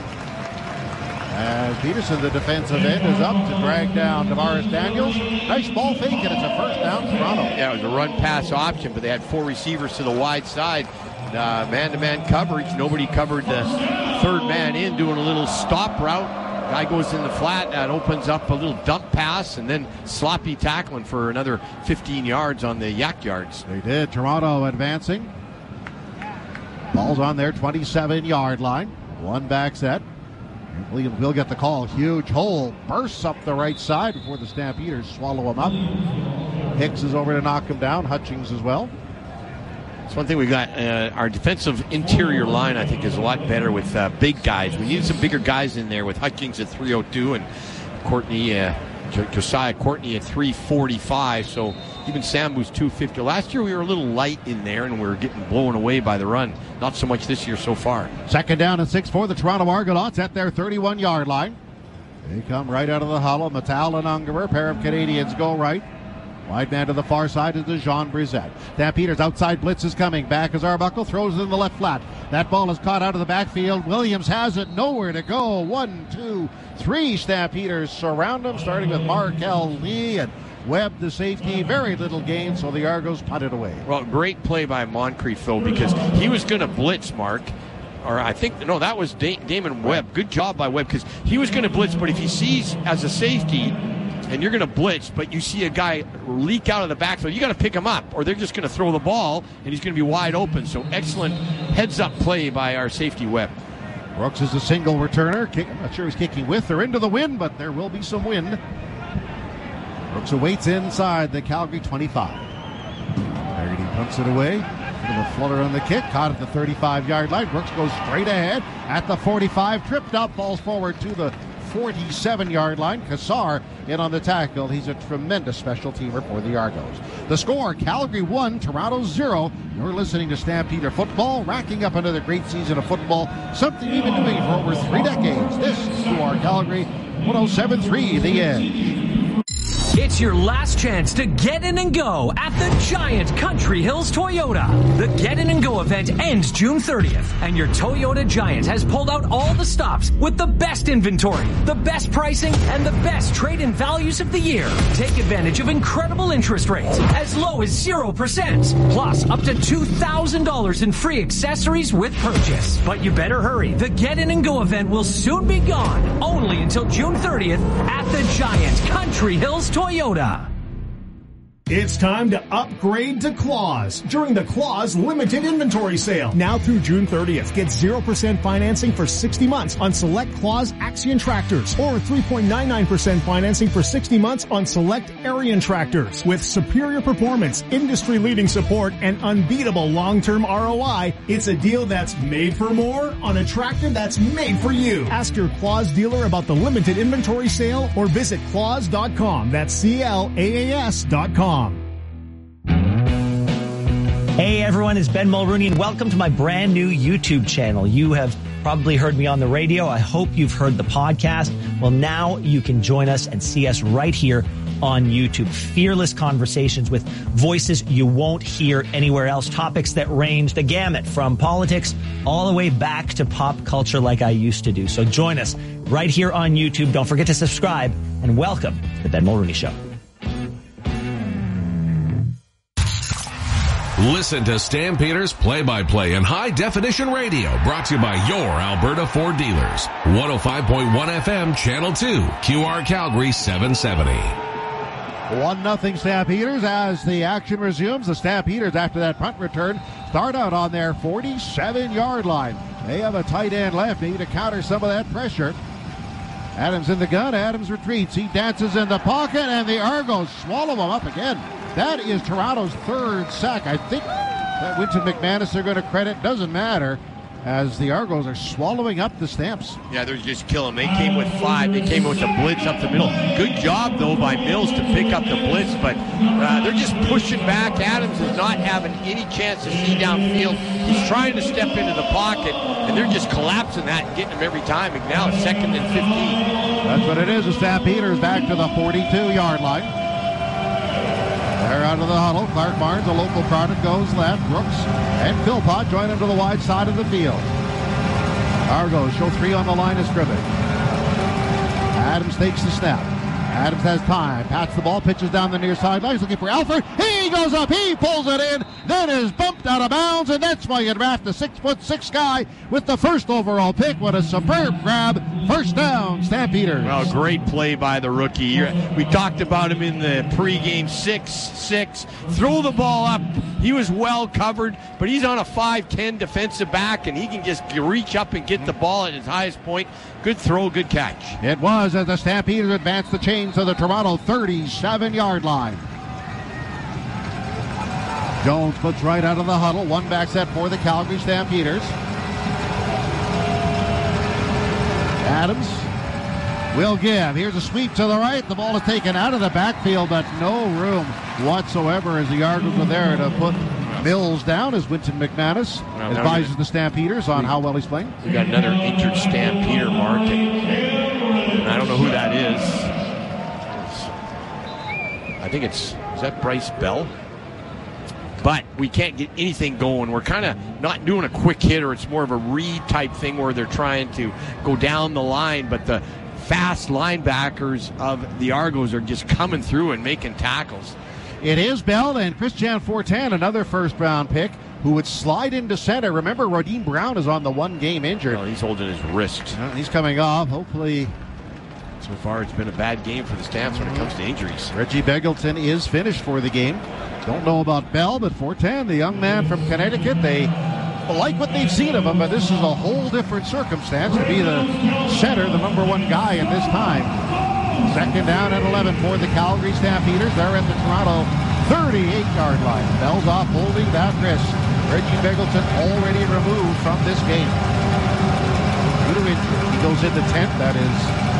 As Peterson, the defensive end, is up to drag down Tavares Daniels. Nice ball fake, and it's a first down, Toronto. Yeah, it was a run-pass option, but they had four receivers to the wide side. Uh, man-to-man coverage. Nobody covered the third man in, doing a little stop route. Guy goes in the flat, that opens up a little dump pass, and then sloppy tackling for another fifteen yards on the yak yards. They did. Toronto advancing. Ball's on their twenty-seven-yard line. One back set. Williams will get the call. Huge hole. Bursts up the right side before the Stampeders swallow him up. Hicks is over to knock him down. Hutchings as well. That's one thing we got. Uh, our defensive interior line, I think, is a lot better with uh, big guys. We need some bigger guys in there with Hutchings at three oh two and Courtney, uh, Josiah Courtney at three forty-five. So even Sambu's two fifty. Last year we were a little light in there and we were getting blown away by the run. Not so much this year so far. Second down and six for the Toronto Argonauts at their thirty-one-yard line. They come right out of the hollow. Natal and Ungerer, pair of Canadians, go right. Wide man to the far side is Jean Brissett. Stampeders outside blitz is coming. Back is Arbuckle, throws it in the left flat. That ball is caught out of the backfield. Williams has it, nowhere to go. One, two, three Stampeders surround him, starting with Markel Lee and Webb, the safety. Very little gain, so the Argos punt it away. Well, great play by Moncrief, though, because he was going to blitz, Mark. Or I think, no, that was da- Damon Webb. Good job by Webb, because he was going to blitz, but if he sees as a safety and you're going to blitz, but you see a guy leak out of the backfield, you got to pick him up, or they're just going to throw the ball, and he's going to be wide open. So excellent heads-up play by our safety Webb. Brooks is a single returner. Kick, I'm not sure he's kicking with or into the wind, but there will be some wind. Brooks awaits inside the Calgary twenty-five. Haggerty punts it away. Bit of a flutter on the kick. Caught at the thirty-five-yard line. Brooks goes straight ahead at the forty-five. Tripped up, falls forward to the forty-seven-yard line. Kassar in on the tackle. He's a tremendous special teamer for the Argos. The score, Calgary one, Toronto zero. You're listening to Stampeder Football, racking up another great season of football, something we've been doing for over three decades. This is U R Calgary, one oh seven point three The Edge. It's your last chance to get in and go at the giant Country Hills Toyota. The Get In and Go event ends June thirtieth, and your Toyota Giant has pulled out all the stops with the best inventory, the best pricing, and the best trade-in values of the year. Take advantage of incredible interest rates as low as zero percent, plus up to two thousand dollars in free accessories with purchase. But you better hurry. The Get In and Go event will soon be gone, only until June thirtieth at the giant Country Hills Toyota. Toyota. It's time to upgrade to Claws during the Claws Limited Inventory Sale. Now through June thirtieth, get zero percent financing for sixty months on select Claws Axion tractors or three point nine nine percent financing for sixty months on select Arion tractors. With superior performance, industry-leading support, and unbeatable long-term R O I, it's a deal that's made for more on a tractor that's made for you. Ask your Claws dealer about the Limited Inventory Sale or visit claws dot com. That's C L A A S dot com. Hey everyone, it's Ben Mulrooney and welcome to my brand new YouTube channel. You have probably heard me on the radio. I hope you've heard the podcast. Well, now you can join us and see us right here on YouTube. Fearless conversations with voices you won't hear anywhere else. Topics that range the gamut from politics all the way back to pop culture like I used to do. So join us right here on YouTube. Don't forget to subscribe and welcome to the Ben Mulrooney Show. Listen to Stampeders play-by-play in high-definition radio, brought to you by your Alberta Ford dealers. one oh five point one F M, Channel two, Q R Calgary seven seventy. one nothing Stampeders as the action resumes. The Stampeders, after that punt return, start out on their forty-seven-yard line. They have a tight end left. Need to counter some of that pressure. Adams in the gun. Adams retreats. He dances in the pocket, and the Argos swallow him up again. That is Toronto's third sack. I think that Winton McManus they're going to credit. Doesn't matter, as the Argos are swallowing up the Stamps. Yeah, they're just killing them. They came with five. They came with the blitz up the middle. Good job, though, by Mills to pick up the blitz, but uh, they're just pushing back. Adams is not having any chance to see downfield. He's trying to step into the pocket, and they're just collapsing that and getting him every time. And now it's second and fifteen. That's what it is. The Stampeders back to the forty-two-yard line. They're out of the huddle. Clark Barnes, a local product, goes left. Brooks and Philpott join him to the wide side of the field. Argos show three on the line of scrimmage. Adams takes the snap. Adams has time. Pats the ball, pitches down the near sideline. He's looking for Alford. He goes up. He pulls it in. Then is bumped out of bounds, and that's why you draft the six foot six guy with the first overall pick. What a superb grab. First down, Stampeders. Well, great play by the rookie. We talked about him in the pregame. Six six. Throw the ball up. He was well covered, but he's on a five ten defensive back, and he can just reach up and get the ball at his highest point. Good throw, good catch. It was as the Stampeders advance the chains to the Toronto thirty-seven-yard line. Jones puts right out of the huddle. One back set for the Calgary Stampeders. Adams will give. Here's a sweep to the right. The ball is taken out of the backfield, but no room whatsoever as the Argos were there to put Mills down as Winton McManus well, advises gonna, the Stampeders on we, how well he's playing. We got another injured Stampeder, Mark, and, and I don't know who that is. It's, I think it's, is that Bryce Bell? But we can't get anything going. We're kind of not doing a quick hitter. It's more of a read type thing where they're trying to go down the line, but the fast linebackers of the Argos are just coming through and making tackles. It is Bell and Christian Fortin, another first-round pick, who would slide into center. Remember, Rodine Brown is on the one-game injured. Oh, he's holding his wrist. Uh, he's coming off. Hopefully, so far it's been a bad game for the Stamps when it comes to injuries. Reggie Begelton is finished for the game. Don't know about Bell, but Fortin, the young man from Connecticut, they like what they've seen of him, but this is a whole different circumstance to be the center, the number one guy at this time. Second down and eleven for the Calgary Stampeders. They're at the Toronto thirty-eight-yard line. Bell's off holding that wrist. Reggie Begelton already removed from this game due to injury. He goes into tenth. That is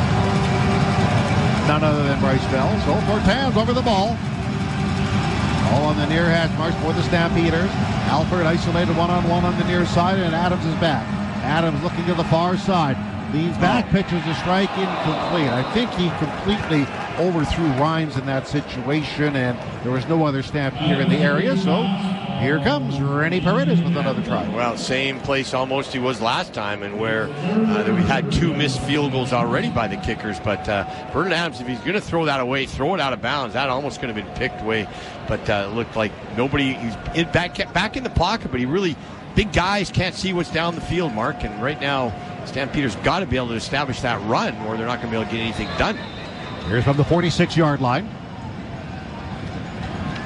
none other than Bryce Bell. So Fortin's over the ball. All on the near hash marks for the Stampeders. Alford isolated one-on-one on the near side, and Adams is back. Adams looking to the far side. Leans back, pitches a strike, incomplete. I think he completely overthrew Rhymes in that situation, and there was no other Stampeder in the area, so here comes Rennie Paredes with another try. Well, same place almost he was last time, and where uh, we had two missed field goals already by the kickers, but uh, Vernon Adams, if he's going to throw that away, throw it out of bounds. That almost could have been picked away, but uh, it looked like nobody, he's in, back, back in the pocket, but he really, big guys can't see what's down the field, Mark, and right now, Stampeders got to be able to establish that run, or they're not going to be able to get anything done. Here's from the forty-six-yard line.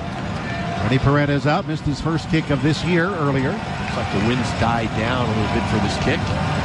Eddie Paredes out, missed his first kick of this year earlier. Looks like the wind's died down a little bit for this kick.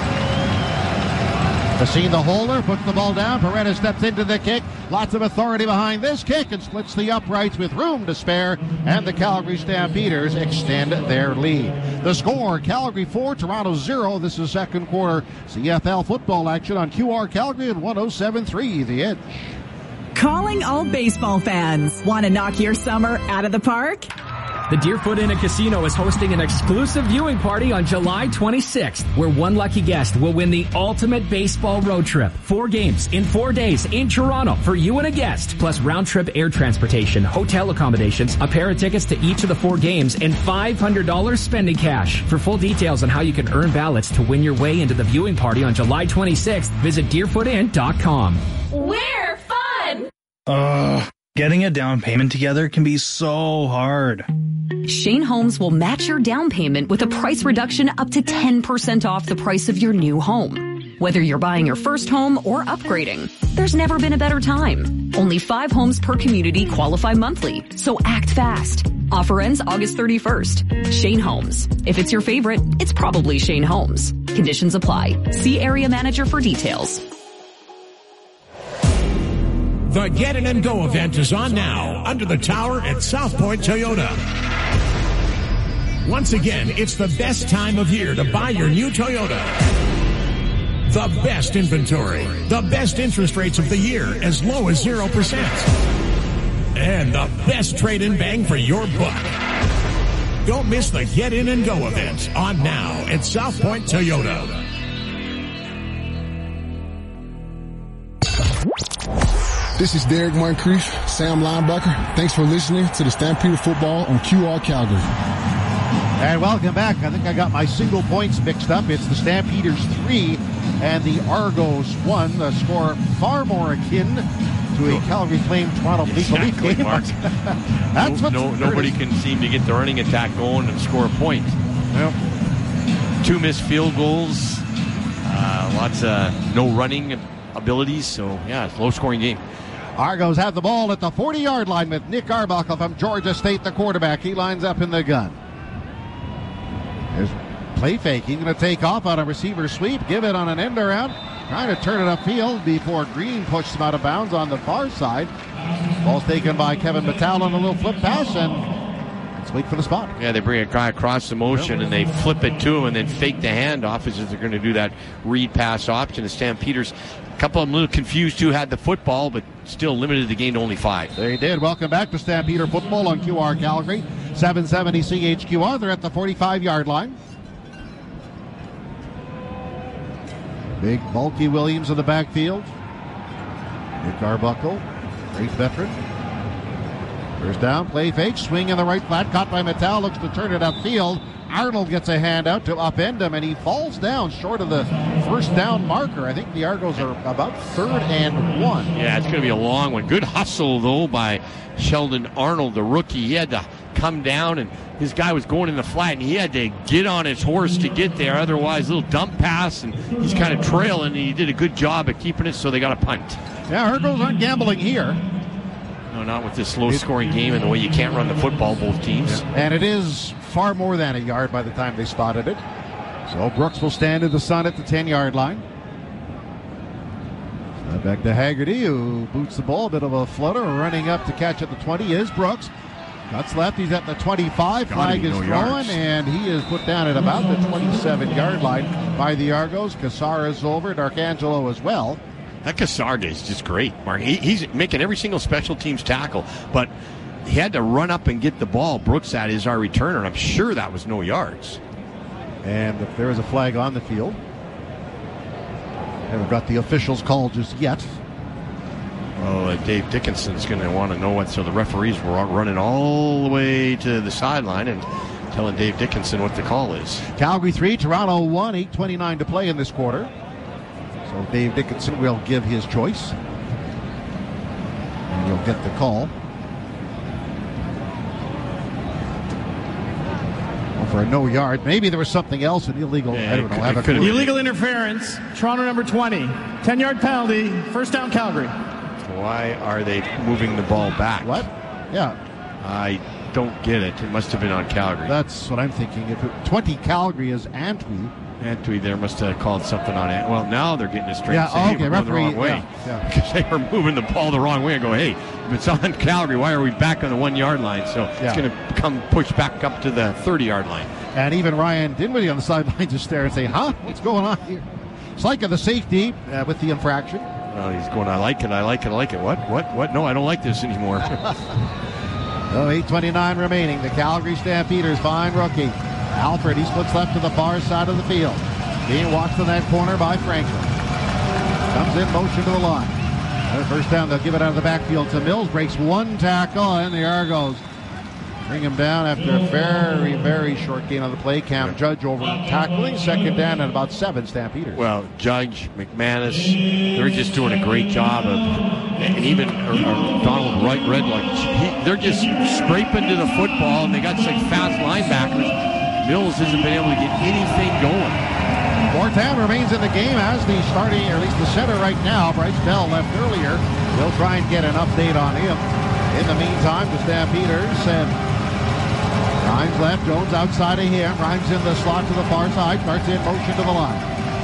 Cassine the holder, puts the ball down. Paredes steps into the kick. Lots of authority behind this kick and splits the uprights with room to spare. And the Calgary Stampeders extend their lead. The score, Calgary four, Toronto zero. This is second quarter C F L football action on Q R Calgary at one oh seven point three The Edge. Calling all baseball fans. Want to knock your summer out of the park? The Deerfoot Inn and Casino is hosting an exclusive viewing party on July twenty-sixth, where one lucky guest will win the ultimate baseball road trip. Four games in four days in Toronto for you and a guest, plus round-trip air transportation, hotel accommodations, a pair of tickets to each of the four games, and five hundred dollars spending cash. For full details on how you can earn ballots to win your way into the viewing party on July twenty-sixth, visit deerfoot inn dot com. We're fun! Ugh. Getting a down payment together can be so hard. Shane Homes will match your down payment with a price reduction up to ten percent off the price of your new home. Whether you're buying your first home or upgrading, there's never been a better time. Only five homes per community qualify monthly, so act fast. Offer ends August thirty-first. Shane Homes. If it's your favorite, it's probably Shane Homes. Conditions apply. See area manager for details. The Get In and Go event is on now under the tower at South Point Toyota. Once again, it's the best time of year to buy your new Toyota. The best inventory, the best interest rates of the year, as low as zero percent. And the best trade-in bang for your buck. Don't miss the Get In and Go event on now at South Point Toyota. This is Derek Moncrief, Sam linebacker. Thanks for listening to the Stampede Football on Q R Calgary. And welcome back. I think I got my single points mixed up. It's the Stampeders three and the Argos one. The score far more akin to a Calgary Flame Toronto Maple Leaf Exactly, game. Mark. That's no, what no, nobody can seem to get the running attack going and score a point. Well, Two missed field goals, uh, lots of no running abilities. So yeah, it's a low-scoring game. Argos have the ball at the forty-yard line with Nick Arbuckle from Georgia State, the quarterback. He lines up in the gun. There's play faking, going to take off on a receiver sweep, give it on an end around, trying to turn it upfield before Green pushed him out of bounds on the far side. Ball's taken by Kevin Mattel on a little flip pass, and let's wait for the spot. Yeah, they bring a guy across the motion and they flip it to him and then fake the handoff as if they're going to do that read pass option. The Stampeders, a couple of them a little confused who had the football, but still limited the game to only five. They did. Welcome back to Stampeder Football on Q R Calgary. seven seventy C H Q R. They're at the forty-five-yard line. Big, bulky Williams in the backfield. Nick Arbuckle, great veteran. First down, play fake, swing in the right flat, caught by Mattel, looks to turn it upfield. Arnold gets a hand out to upend him, and he falls down short of the first down marker. I think the Argos are about third and one. Yeah, it's going to be a long one. Good hustle, though, by Sheldon Arnold, the rookie. He had to come down, and his guy was going in the flat, and he had to get on his horse to get there. Otherwise, a little dump pass, and he's kind of trailing, and he did a good job at keeping it, so they got a punt. Yeah, Argos aren't gambling here. No, not with this low-scoring game and the way you can't run the football, both teams. Yeah. And it is far more than a yard by the time they spotted it. So Brooks will stand in the sun at the ten-yard line. Now back to Haggerty, who boots the ball. A bit of a flutter, running up to catch at the twenty is Brooks. Cuts left, he's at the twenty-five. Flag is no thrown, yards. and he is put down at about the twenty-seven-yard line by the Argos. Cassar is over, D'Arcangelo as well. That Cassar is just great, Mark. He, he's making every single special teams tackle, but he had to run up and get the ball. Brooks had is our returner, and I'm sure that was no yards. And if there is a flag on the field. Haven't got the officials called just yet. Well, uh, Dave Dickinson's going to want to know what, so the referees were all running all the way to the sideline and telling Dave Dickinson what the call is. Calgary three, Toronto one, eight twenty-nine to play in this quarter. So Dave Dickinson will give his choice. And he'll get the call. Well, for a no yard. Maybe there was something else, an illegal. Yeah, I don't know. Have a could clue. Illegal interference. Toronto number twenty. ten-yard penalty. First down, Calgary. Why are they moving the ball back? What? Yeah. I don't get it. It must have been on Calgary. That's what I'm thinking. If it, twenty Calgary is Antwi. Antwi there must have called something on it. Well, now they're getting it straight. Yeah, and saying, okay, hey, we're going the referee, wrong way. Yeah, Because they were moving the ball the wrong way and go, hey, if it's on Calgary, why are we back on the one-yard line? So Yeah. it's going to come push back up to the thirty-yard line. And even Ryan Dinwiddie on the sidelines just stare and say, huh? What's going on here? It's like the safety uh, with the infraction. Well, he's going, I like it, I like it, I like it. What? What? What? No, I don't like this anymore. Oh, eight twenty-nine remaining. The Calgary Stampeders find rookie Alfred. He splits left to the far side of the field. Being watched in that corner by Franklin. Comes in motion to the line. And first down, they'll give it out of the backfield to Mills. Breaks one tackle, and the Argos bring him down after a very, very short gain on the play. Cam Judge over tackling. Second down at about seven Stampeders. Well, Judge, McManus, they're just doing a great job of, and even or, or Donald Wright, Red, like he, they're just scraping to the football, and they got such fast linebackers. Mills hasn't been able to get anything going. Fourth down remains in the game as the starting, or at least the center right now. Bryce Bell left earlier. They'll try and get an update on him. In the meantime, the Stampeders and Rhymes left, Jones outside of him. Rhymes in the slot to the far side, starts in motion to the line.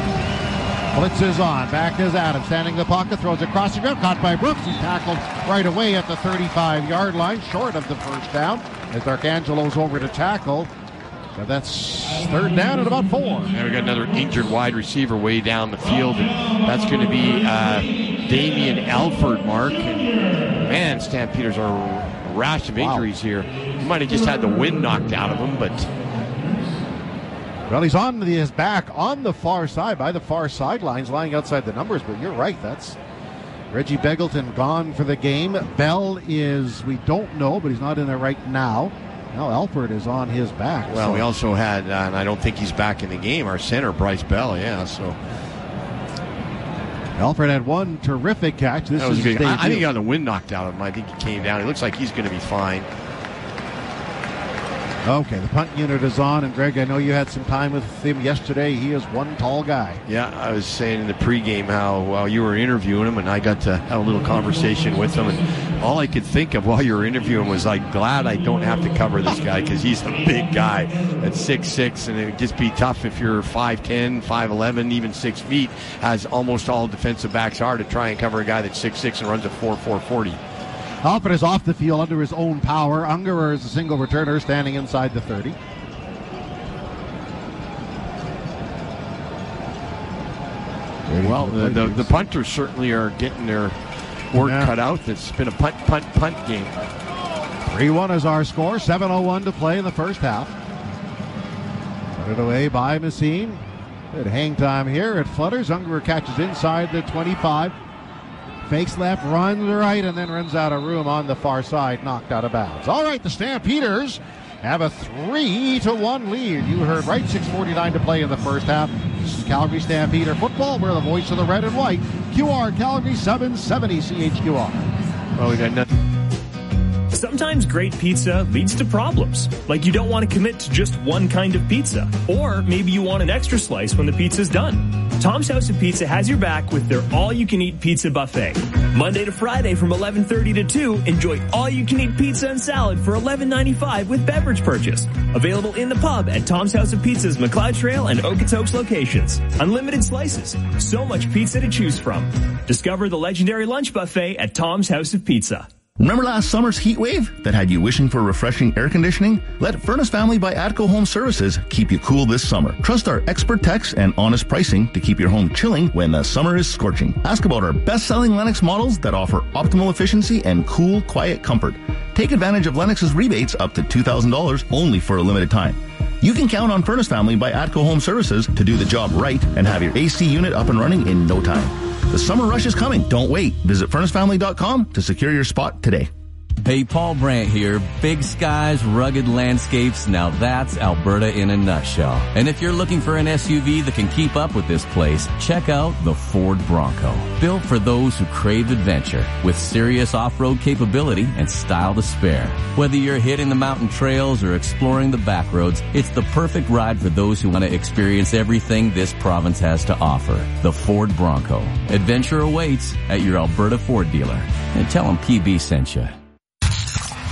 Blitz is on. Back is Adams, standing in the pocket, throws across the ground, caught by Brooks. He's tackled right away at the thirty-five-yard line, short of the first down, as Darkangelo's over to tackle. So that's third down at about four. And we got another injured wide receiver way down the field, and that's going to be uh, Damian Alford, Mark. And man, Stampeders are a rash of injuries wow. here. He might have just had the wind knocked out of him, but well, he's on his back on the far side, by the far sidelines, lying outside the numbers. But you're right, that's Reggie Begelton gone for the game. Bell is, we don't know, but he's not in there right now. Now Alford is on his back. Well, so. we also had, uh, and I don't think he's back in the game, our center, Bryce Bell, yeah, so. Alfred had one terrific catch. This that was is good. I, I think he got the wind knocked out of him. I think he came down. It looks like he's going to be fine. Okay, the punt unit is on, and Greg, I know you had some time with him yesterday. He is one tall guy. Yeah, I was saying in the pregame how while you were interviewing him, and I got to have a little conversation with him, and all I could think of while you were interviewing was, like, glad I don't have to cover this guy because he's a big guy at six six, and it would just be tough if you're five ten, five eleven, even six feet, as almost all defensive backs are, to try and cover a guy that's six six and runs a four four forty. Alfred is off the field under his own power. Ungerer is a single returner standing inside the thirty. Well, the, the, the punters certainly are getting their work yeah. cut out. It's been a punt, punt, punt game. three one is our score. seven oh one to play in the first half. Put it away by Messine. Good hang time here. It flutters. Ungerer catches inside the twenty-five. Fakes left, runs right, and then runs out of room on the far side, knocked out of bounds. All right, the Stampeders have a three to one lead. You heard right, six forty-nine to play in the first half. This is Calgary Stampeder football. We're the voice of the red and white. Q R Calgary seven seventy C H Q R. Well, we got nothing. Sometimes great pizza leads to problems, like you don't want to commit to just one kind of pizza, or maybe you want an extra slice when the pizza's done. Tom's House of Pizza has your back with their all-you-can-eat pizza buffet. Monday to Friday from eleven thirty to two, enjoy all-you-can-eat pizza and salad for eleven ninety-five with beverage purchase. Available in the pub at Tom's House of Pizza's McLeod Trail and Okotoks locations. Unlimited slices, so much pizza to choose from. Discover the legendary lunch buffet at Tom's House of Pizza. Remember last summer's heat wave that had you wishing for refreshing air conditioning? Let Furnace Family by Atco Home Services keep you cool this summer. Trust our expert techs and honest pricing to keep your home chilling when the summer is scorching. Ask about our best-selling Lennox models that offer optimal efficiency and cool, quiet comfort. Take advantage of Lennox's rebates up to two thousand dollars only for a limited time. You can count on Furnace Family by Atco Home Services to do the job right and have your A C unit up and running in no time. The summer rush is coming. Don't wait. Visit furnace family dot com to secure your spot today. Hey, Paul Brandt here. Big skies, rugged landscapes. Now that's Alberta in a nutshell. And if you're looking for an S U V that can keep up with this place, check out the Ford Bronco. Built for those who crave adventure with serious off-road capability and style to spare. Whether you're hitting the mountain trails or exploring the back roads, it's the perfect ride for those who want to experience everything this province has to offer. The Ford Bronco. Adventure awaits at your Alberta Ford dealer. And tell them P B sent you.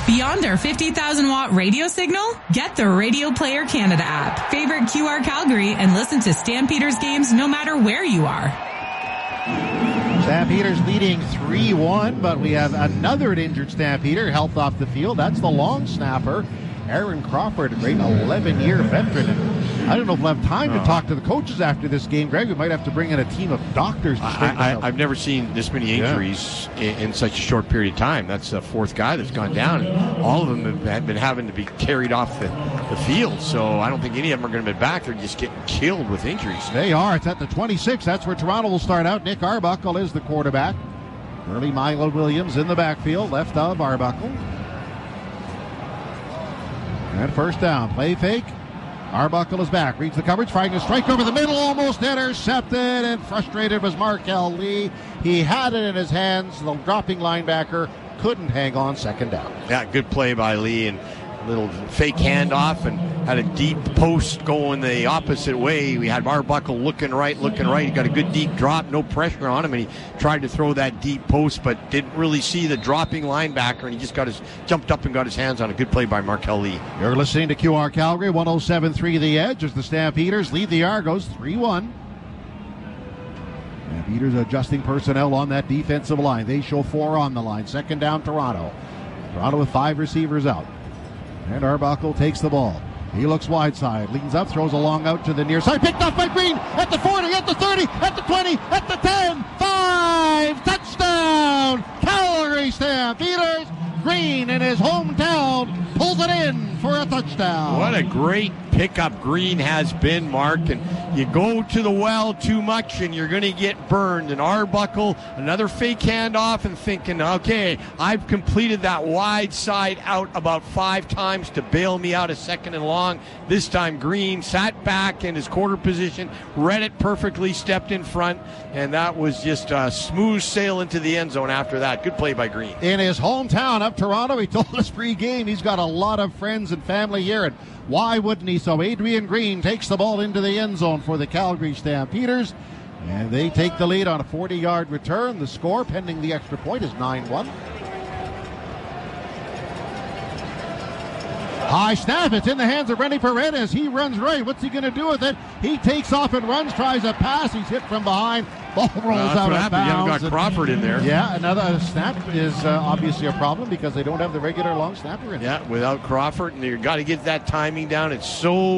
Beyond our fifty thousand watt radio signal, get the Radio Player Canada app. Favorite Q R Calgary and listen to Stampeders games no matter where you are. Stampeders leading three one, but we have another injured Stampeder helped off the field. That's the long snapper, Aaron Crawford, a great eleven-year veteran. And I don't know if we'll have time to talk to the coaches after this game, Greg. We might have to bring in a team of doctors to straighten I, out. I, I've never seen this many injuries yeah. in, in such a short period of time. That's the fourth guy that's gone down, and all of them have, have been having to be carried off the, the field. So I don't think any of them are going to be back. They're just getting killed with injuries. They are. It's at the twenty-six. That's where Toronto will start out. Nick Arbuckle is the quarterback. Early Milo Williams in the backfield, left of Arbuckle. And first down, play fake. Arbuckle is back, reads the coverage, fighting a strike over the middle, almost intercepted, and frustrated was Markel Lee. He had it in his hands. The dropping linebacker couldn't hang on, second down. Yeah, good play by Lee, and a little fake handoff, and had a deep post going the opposite way. We had Arbuckle looking right, looking right. He got a good deep drop, no pressure on him, and he tried to throw that deep post, but didn't really see the dropping linebacker, and he just got his jumped up and got his hands on a good play by Markel Lee. You're listening to Q R Calgary, one oh seven point three The Edge, as the Stampeders lead the Argos three one. Stampeders adjusting personnel on that defensive line. They show four on the line. Second down, Toronto. Toronto with five receivers out. And Arbuckle takes the ball. He looks wide side, leans up, throws a long out to the near side. Picked off by Green at the forty, at the thirty, at the twenty, at the ten. Five! Touchdown! Calgary Stampeders. Green in his hometown pulls it in for a touchdown. What a great pickup Green has been, Mark. And you go to the well too much and you're going to get burned. And Arbuckle, another fake handoff, and thinking, okay, I've completed that wide side out about five times to bail me out a second and long. This time Green sat back in his quarter position, read it perfectly, stepped in front, and that was just a smooth sail into the end zone after that. Good play by Green. In his hometown of Toronto, he told us pre-game he's got a lot of friends and family here, and why wouldn't he? So Adrian Green takes the ball into the end zone for the Calgary Stampeders, and they take the lead on a forty-yard return. The score, pending the extra point, is nine one. High snap, it's in the hands of Rennie Paredes. He runs right. What's he going to do with it? He takes off and runs, tries a pass. He's hit from behind. Ball rolls well, out of bounds. You haven't got Crawford in there. Yeah, another snap is uh, obviously a problem because they don't have the regular long snapper in there. Yeah, without Crawford, and you've got to get that timing down. It's so